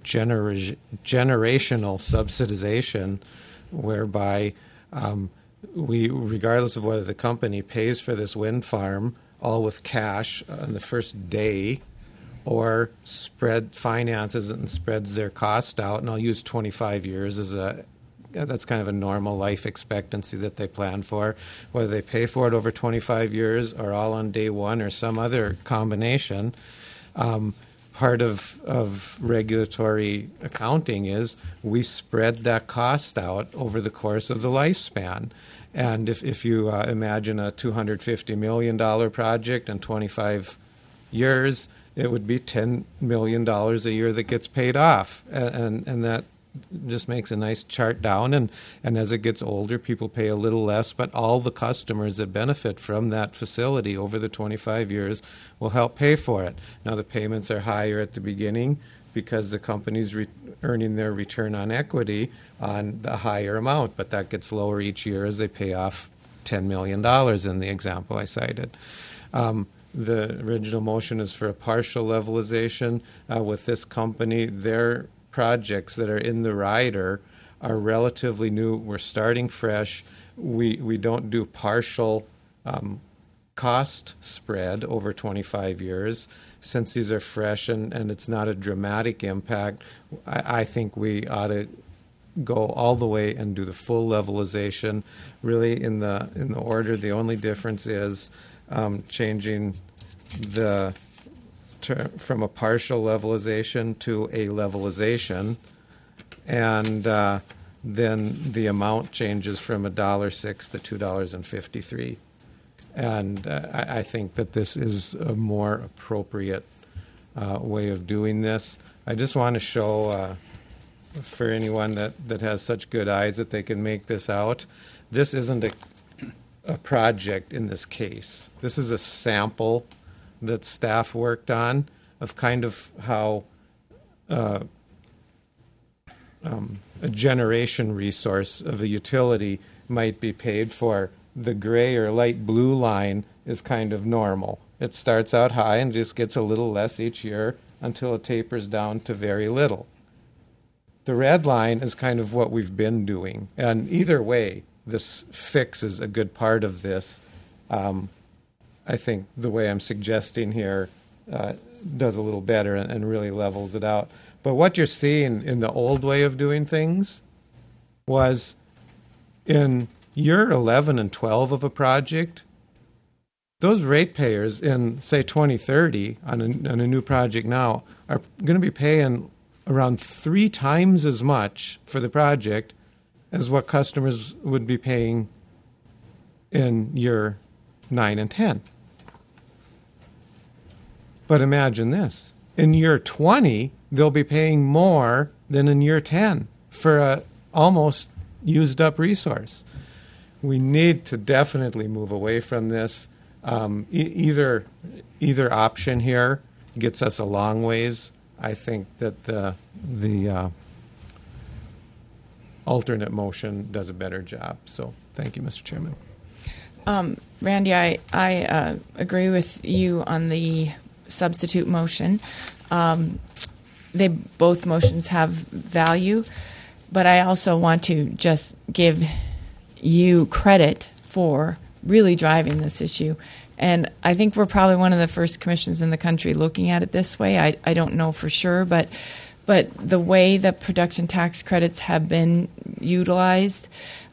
subsidization, whereby we, regardless of whether the company pays for this wind farm all with cash on the first day, or finances it and spreads their cost out, and I'll use 25 years as that's kind of a normal life expectancy that they plan for. Whether they pay for it over 25 years or all on day one or some other combination, part of regulatory accounting is we spread that cost out over the course of the lifespan. And if you imagine a $250 million project in 25 years, it would be $10 million a year that gets paid off. And that just makes a nice chart down. And as it gets older, people pay a little less, but all the customers that benefit from that facility over the 25 years will help pay for it. Now, the payments are higher at the beginning because the company's earning their return on equity on the higher amount, but that gets lower each year as they pay off $10 million in the example I cited. The original motion is for a partial levelization. With this company, their projects that are in the rider are relatively new. We're starting fresh. We don't do partial cost spread over 25 years. Since these are fresh and it's not a dramatic impact, I think we ought to go all the way and do the full levelization. Really, in the order, the only difference is changing the term from a partial levelization to a levelization, and then the amount changes from $1.06 to $2.53. And I think that this is a more appropriate way of doing this. I just want to show, for anyone that has such good eyes that they can make this out, this isn't a project in this case. This is a sample that staff worked on of kind of how a generation resource of a utility might be paid for. The gray or light blue line is kind of normal. It starts out high and just gets a little less each year until it tapers down to very little. The red line is kind of what we've been doing. And either way, this fixes a good part of this. I think the way I'm suggesting here does a little better and really levels it out. But what you're seeing in the old way of doing things was in year 11 and 12 of a project, those ratepayers in, say, 2030 on a new project now are going to be paying around 3 times as much for the project as what customers would be paying in year 9 and 10. But imagine this. In year 20, they'll be paying more than in year 10 for a almost used up resource. We need to definitely move away from this. Either option here gets us a long ways. I think that the alternate motion does a better job. So thank you, Mr. Chairman. Randy, I agree with you on the substitute motion. Both motions have value, but I also want to just give you credit for really driving this issue. And I think we're probably one of the first commissions in the country looking at it this way. I don't know for sure, but the way the production tax credits have been utilized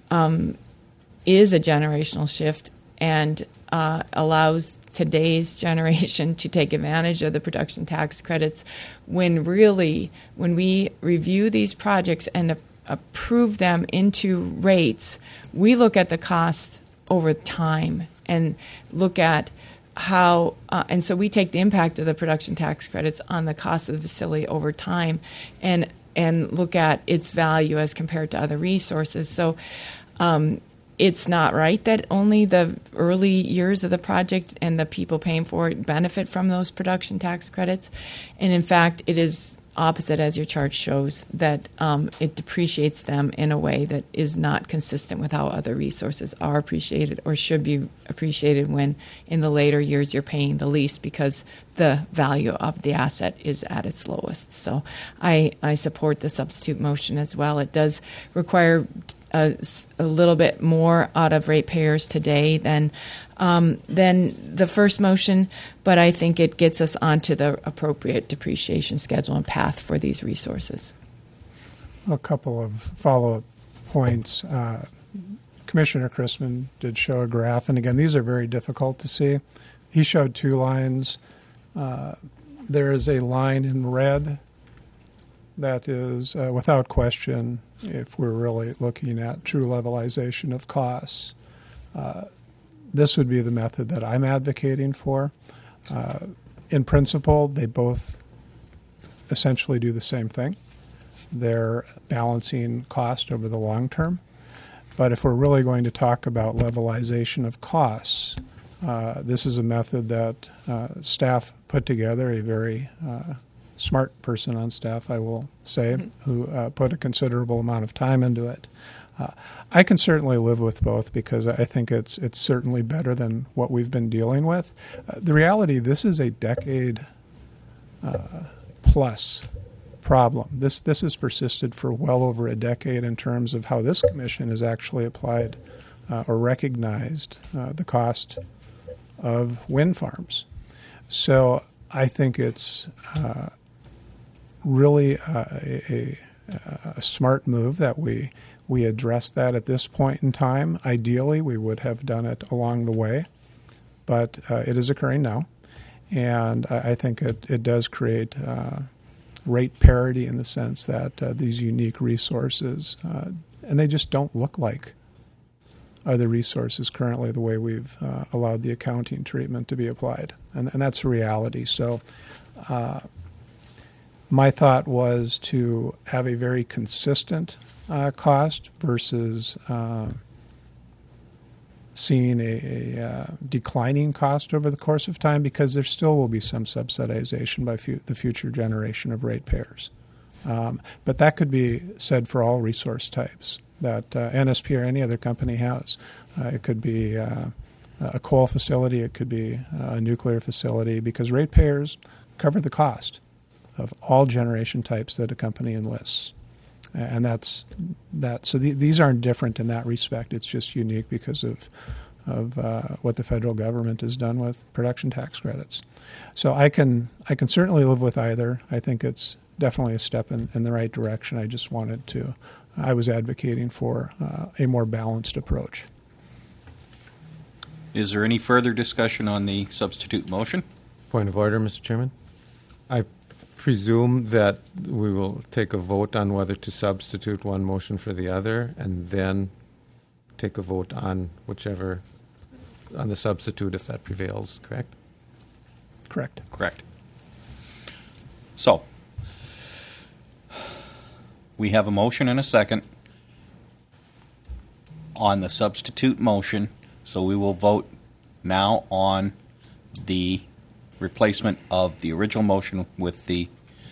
is a generational shift and allows today's generation to take advantage of the production tax credits when we review these projects and approve them into rates, we look at the cost over time and look at how, and so we take the impact of the production tax credits on the cost of the facility over time and look at its value as compared to other resources. So it's not right that only the early years of the project and the people paying for it benefit from those production tax credits. And in fact, it is opposite, as your chart shows, that it depreciates them in a way that is not consistent with how other resources are appreciated or should be appreciated when in the later years you're paying the least because the value of the asset is at its lowest. So I support the substitute motion as well. It does require a little bit more out of ratepayers today than the first motion, but I think it gets us onto the appropriate depreciation schedule and path for these resources. A couple of follow-up points. Commissioner Chrisman did show a graph, and again, these are very difficult to see. He showed 2 lines. There is a line in red that is, without question, if we're really looking at true levelization of costs, this would be the method that I'm advocating for. In principle, they both essentially do the same thing. They're balancing cost over the long term. But if we're really going to talk about levelization of costs, this is a method that staff put together, a very smart person on staff, I will say, who put a considerable amount of time into it. I can certainly live with both because I think it's certainly better than what we've been dealing with. The reality, this is a decade plus problem. This has persisted for well over a decade in terms of how this commission has actually applied or recognized the cost of wind farms. So I think it's really a smart move that we address that at this point in time. Ideally, we would have done it along the way, but it is occurring now. And I think it does create rate parity in the sense that these unique resources, and they just don't look like other resources currently the way we've allowed the accounting treatment to be applied. And that's a reality. So my thought was to have a very consistent cost versus seeing a declining cost over the course of time, because there still will be some subsidization by the future generation of ratepayers. But that could be said for all resource types that NSP or any other company has. It could be a coal facility, it could be a nuclear facility, because ratepayers cover the cost of all generation types that a company enlists. And that's that. So these aren't different in that respect. It's just unique because of what the federal government has done with production tax credits. So I can certainly live with either. I think it's definitely a step in the right direction. I was advocating for a more balanced approach. Is there any further discussion on the substitute motion? Point of order, Mr. Chairman. I presume that we will take a vote on whether to substitute one motion for the other, and then take a vote on on the substitute if that prevails, correct? Correct. Correct. So, we have a motion and a second on the substitute motion, so we will vote now on the replacement of the original motion with the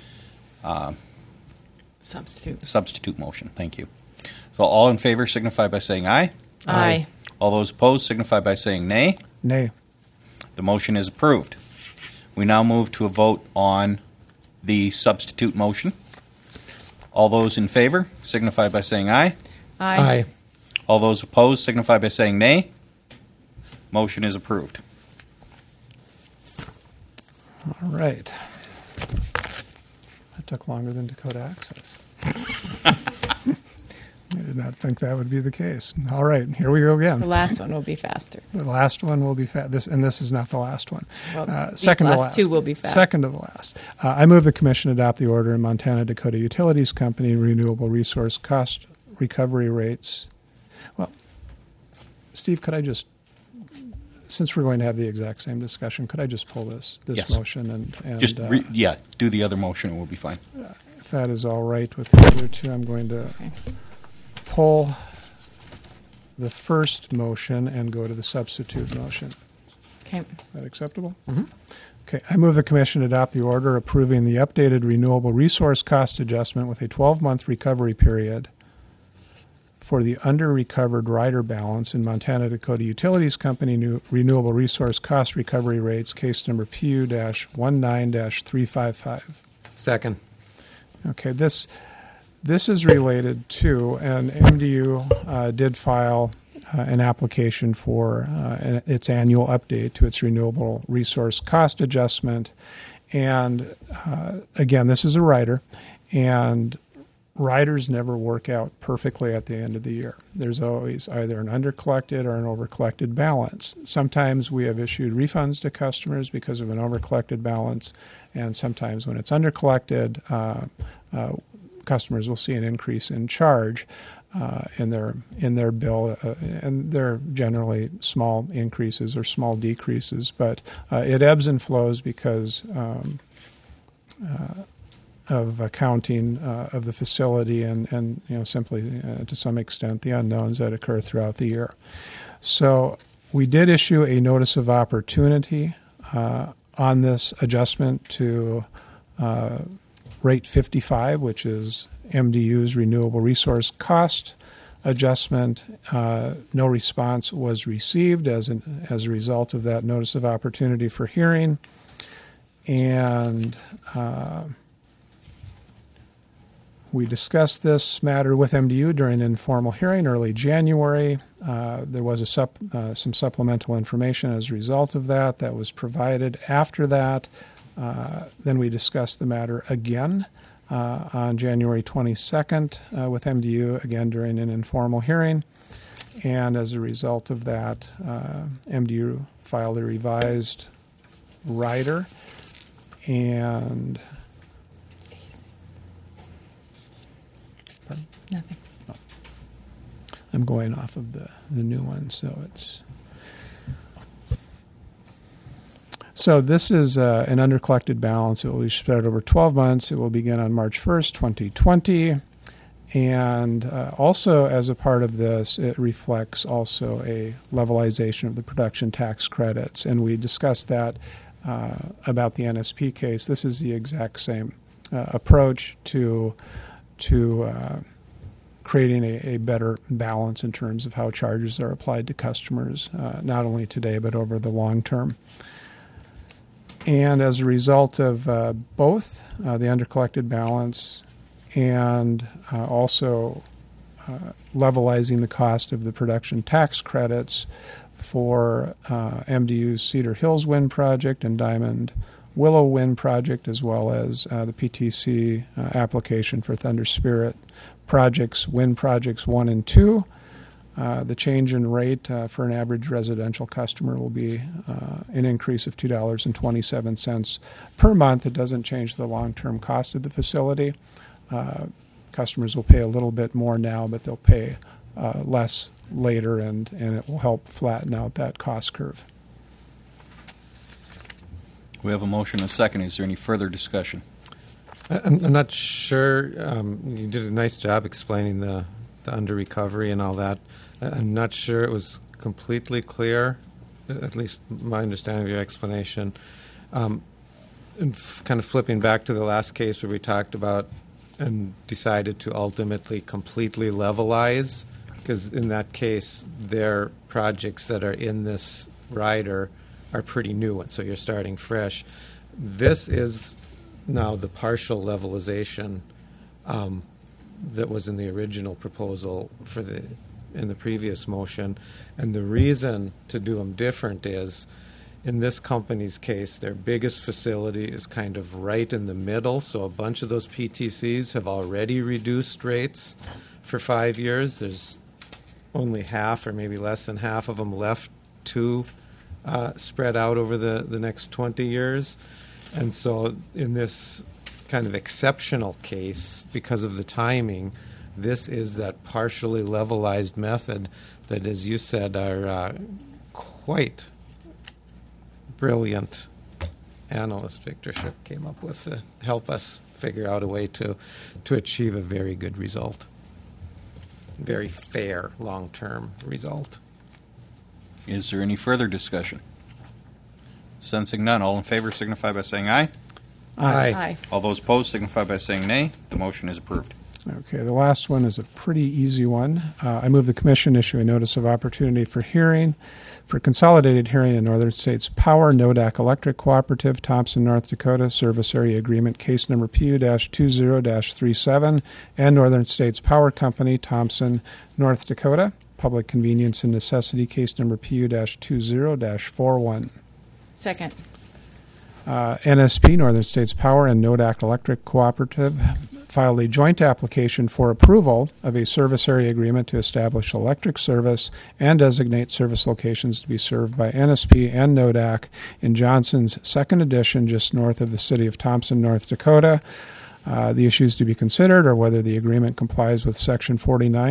substitute motion. Thank you. So all in favor signify by saying aye. Aye. All those opposed signify by saying nay. Nay. The motion is approved. We now move to a vote on the substitute motion. All those in favor signify by saying aye. Aye. All those opposed signify by saying nay. Motion is approved. All right. That took longer than Dakota Access. I did not think that would be the case. All right, here we go The again. last one will be faster. The last one will be this is not the last one. Well, Second these to last last. two will be fast. Second to the last. I move the Commission adopt the order in Montana Dakota Utilities Company renewable resource cost recovery rates. Well, Steve, could I just, since we're going to have the exact same discussion, could I just pull this Yes. motion and Just do the other motion and we'll be fine. if that is all right with the other two, I'm going to pull the first motion and go to the substitute motion. Okay. Is that acceptable? Mm-hmm. Okay. I move the Commission adopt the order approving the updated renewable resource cost adjustment with a 12-month recovery period for the under-recovered rider balance in Montana Dakota Utilities Company new renewable resource cost recovery rates, case number PU-19-355. Second. Okay, this is related to, and MDU did file an application for its annual update to its renewable resource cost adjustment. And again, this is a rider, and riders never work out perfectly at the end of the year. There's always either an undercollected or an overcollected balance. Sometimes we have issued refunds to customers because of an overcollected balance, and sometimes when it's undercollected, customers will see an increase in charge in their bill, and they're generally small increases or small decreases, but it ebbs and flows because of accounting of the facility and simply to some extent the unknowns that occur throughout the year. So we did issue a notice of opportunity on this adjustment to rate 55, which is MDU's renewable resource cost adjustment. No response was received as a result of that notice of opportunity for hearing, and we discussed this matter with MDU during an informal hearing early January. There was some supplemental information as a result of that was provided. After that, then we discussed the matter again on January 22nd with MDU, again during an informal hearing. And as a result of that, MDU filed a revised rider. And Nothing. I'm going off of the new one, so it's... So this is an undercollected balance. It will be spread over 12 months. It will begin on March 1st, 2020. And also as a part of this, it reflects also a levelization of the production tax credits. And we discussed that about the NSP case. This is the exact same approach to creating a better balance in terms of how charges are applied to customers, not only today but over the long term. And as a result of both the undercollected balance and also levelizing the cost of the production tax credits for MDU's Cedar Hills Wind Project and Diamond Willow Wind Project, as well as the PTC application for Thunder Spirit Wind Projects 1 and 2. The change in rate for an average residential customer will be an increase of $2.27 per month. It doesn't change the long-term cost of the facility. Customers will pay a little bit more now, but they'll pay less later, and it will help flatten out that cost curve. We have a motion and a second. Is there any further discussion? I'm not sure. You did a nice job explaining the under recovery and all that. I'm not sure it was completely clear, at least my understanding of your explanation. And kind of flipping back to the last case where we talked about and decided to ultimately completely levelize, because in that case, their projects that are in this rider are pretty new, and so you're starting fresh. This is now the partial levelization that was in the original proposal in the previous motion, and the reason to do them different is, in this company's case, their biggest facility is kind of right in the middle, so a bunch of those PTCs have already reduced rates for 5 years. There's only half or maybe less than half of them left to spread out over the next 20 years. And so in this kind of exceptional case, because of the timing, this is that partially levelized method that, as you said, our quite brilliant analyst Victor Shook came up with to help us figure out a way to achieve a very good result. Very fair long-term result. Is there any further discussion? Sensing none, all in favor signify by saying aye. Aye. All those opposed signify by saying nay. The motion is approved. Okay, the last one is a pretty easy one. I move the Commission issue a notice of opportunity for hearing for consolidated hearing in Northern States Power, Nodak Electric Cooperative, Thompson, North Dakota, Service Area Agreement, case number PU-20-37, and Northern States Power Company, Thompson, North Dakota, Public Convenience and Necessity, case number PU-20-41. Second. NSP, Northern States Power, and Nodak Electric Cooperative filed a joint application for approval of a service area agreement to establish electric service and designate service locations to be served by NSP and Nodak in Johnson's second edition, just north of the city of Thompson, North Dakota. The issues to be considered are whether the agreement complies with Section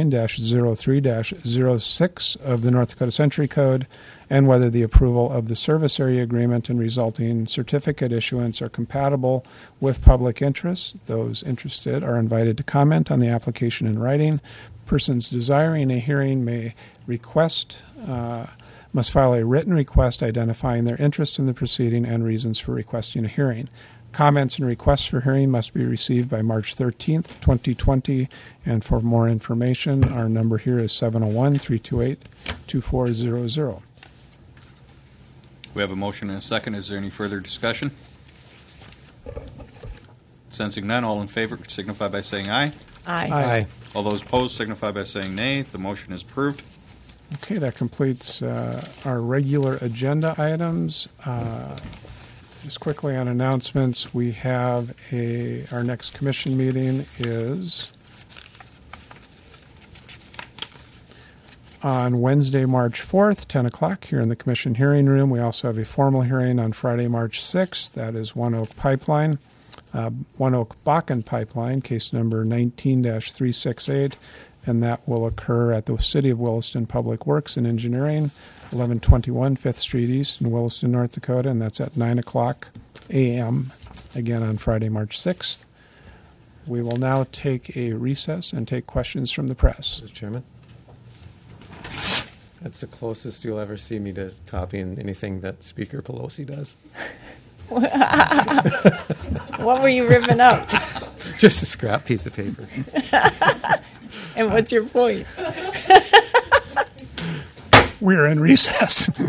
49-03-06 of the North Dakota Century Code, and whether the approval of the service area agreement and resulting certificate issuance are compatible with public interest. Those interested are invited to comment on the application in writing. Persons desiring a hearing must file a written request identifying their interest in the proceeding and reasons for requesting a hearing. Comments and requests for hearing must be received by March 13th, 2020. And for more information, our number here is 701-328-2400. We have a motion and a second. Is there any further discussion? Sensing none, all in favor signify by saying aye. Aye. All those opposed signify by saying nay. The motion is approved. Okay, that completes our regular agenda items. Just quickly on announcements, we have our next commission meeting is on Wednesday, March 4th, 10 o'clock here in the commission hearing room. We also have a formal hearing on Friday, March 6th. That is One Oak Pipeline, One Oak Bakken Pipeline, case number 19-368, and that will occur at the City of Williston Public Works and Engineering, 1121 5th Street East in Williston, North Dakota, and that's at 9 o'clock a.m., again on Friday, March 6th. We will now take a recess and take questions from the press. Mr. Chairman? That's the closest you'll ever see me to copying anything that Speaker Pelosi does. What were you ripping up? Just a scrap piece of paper. And what's your point? We're in recess.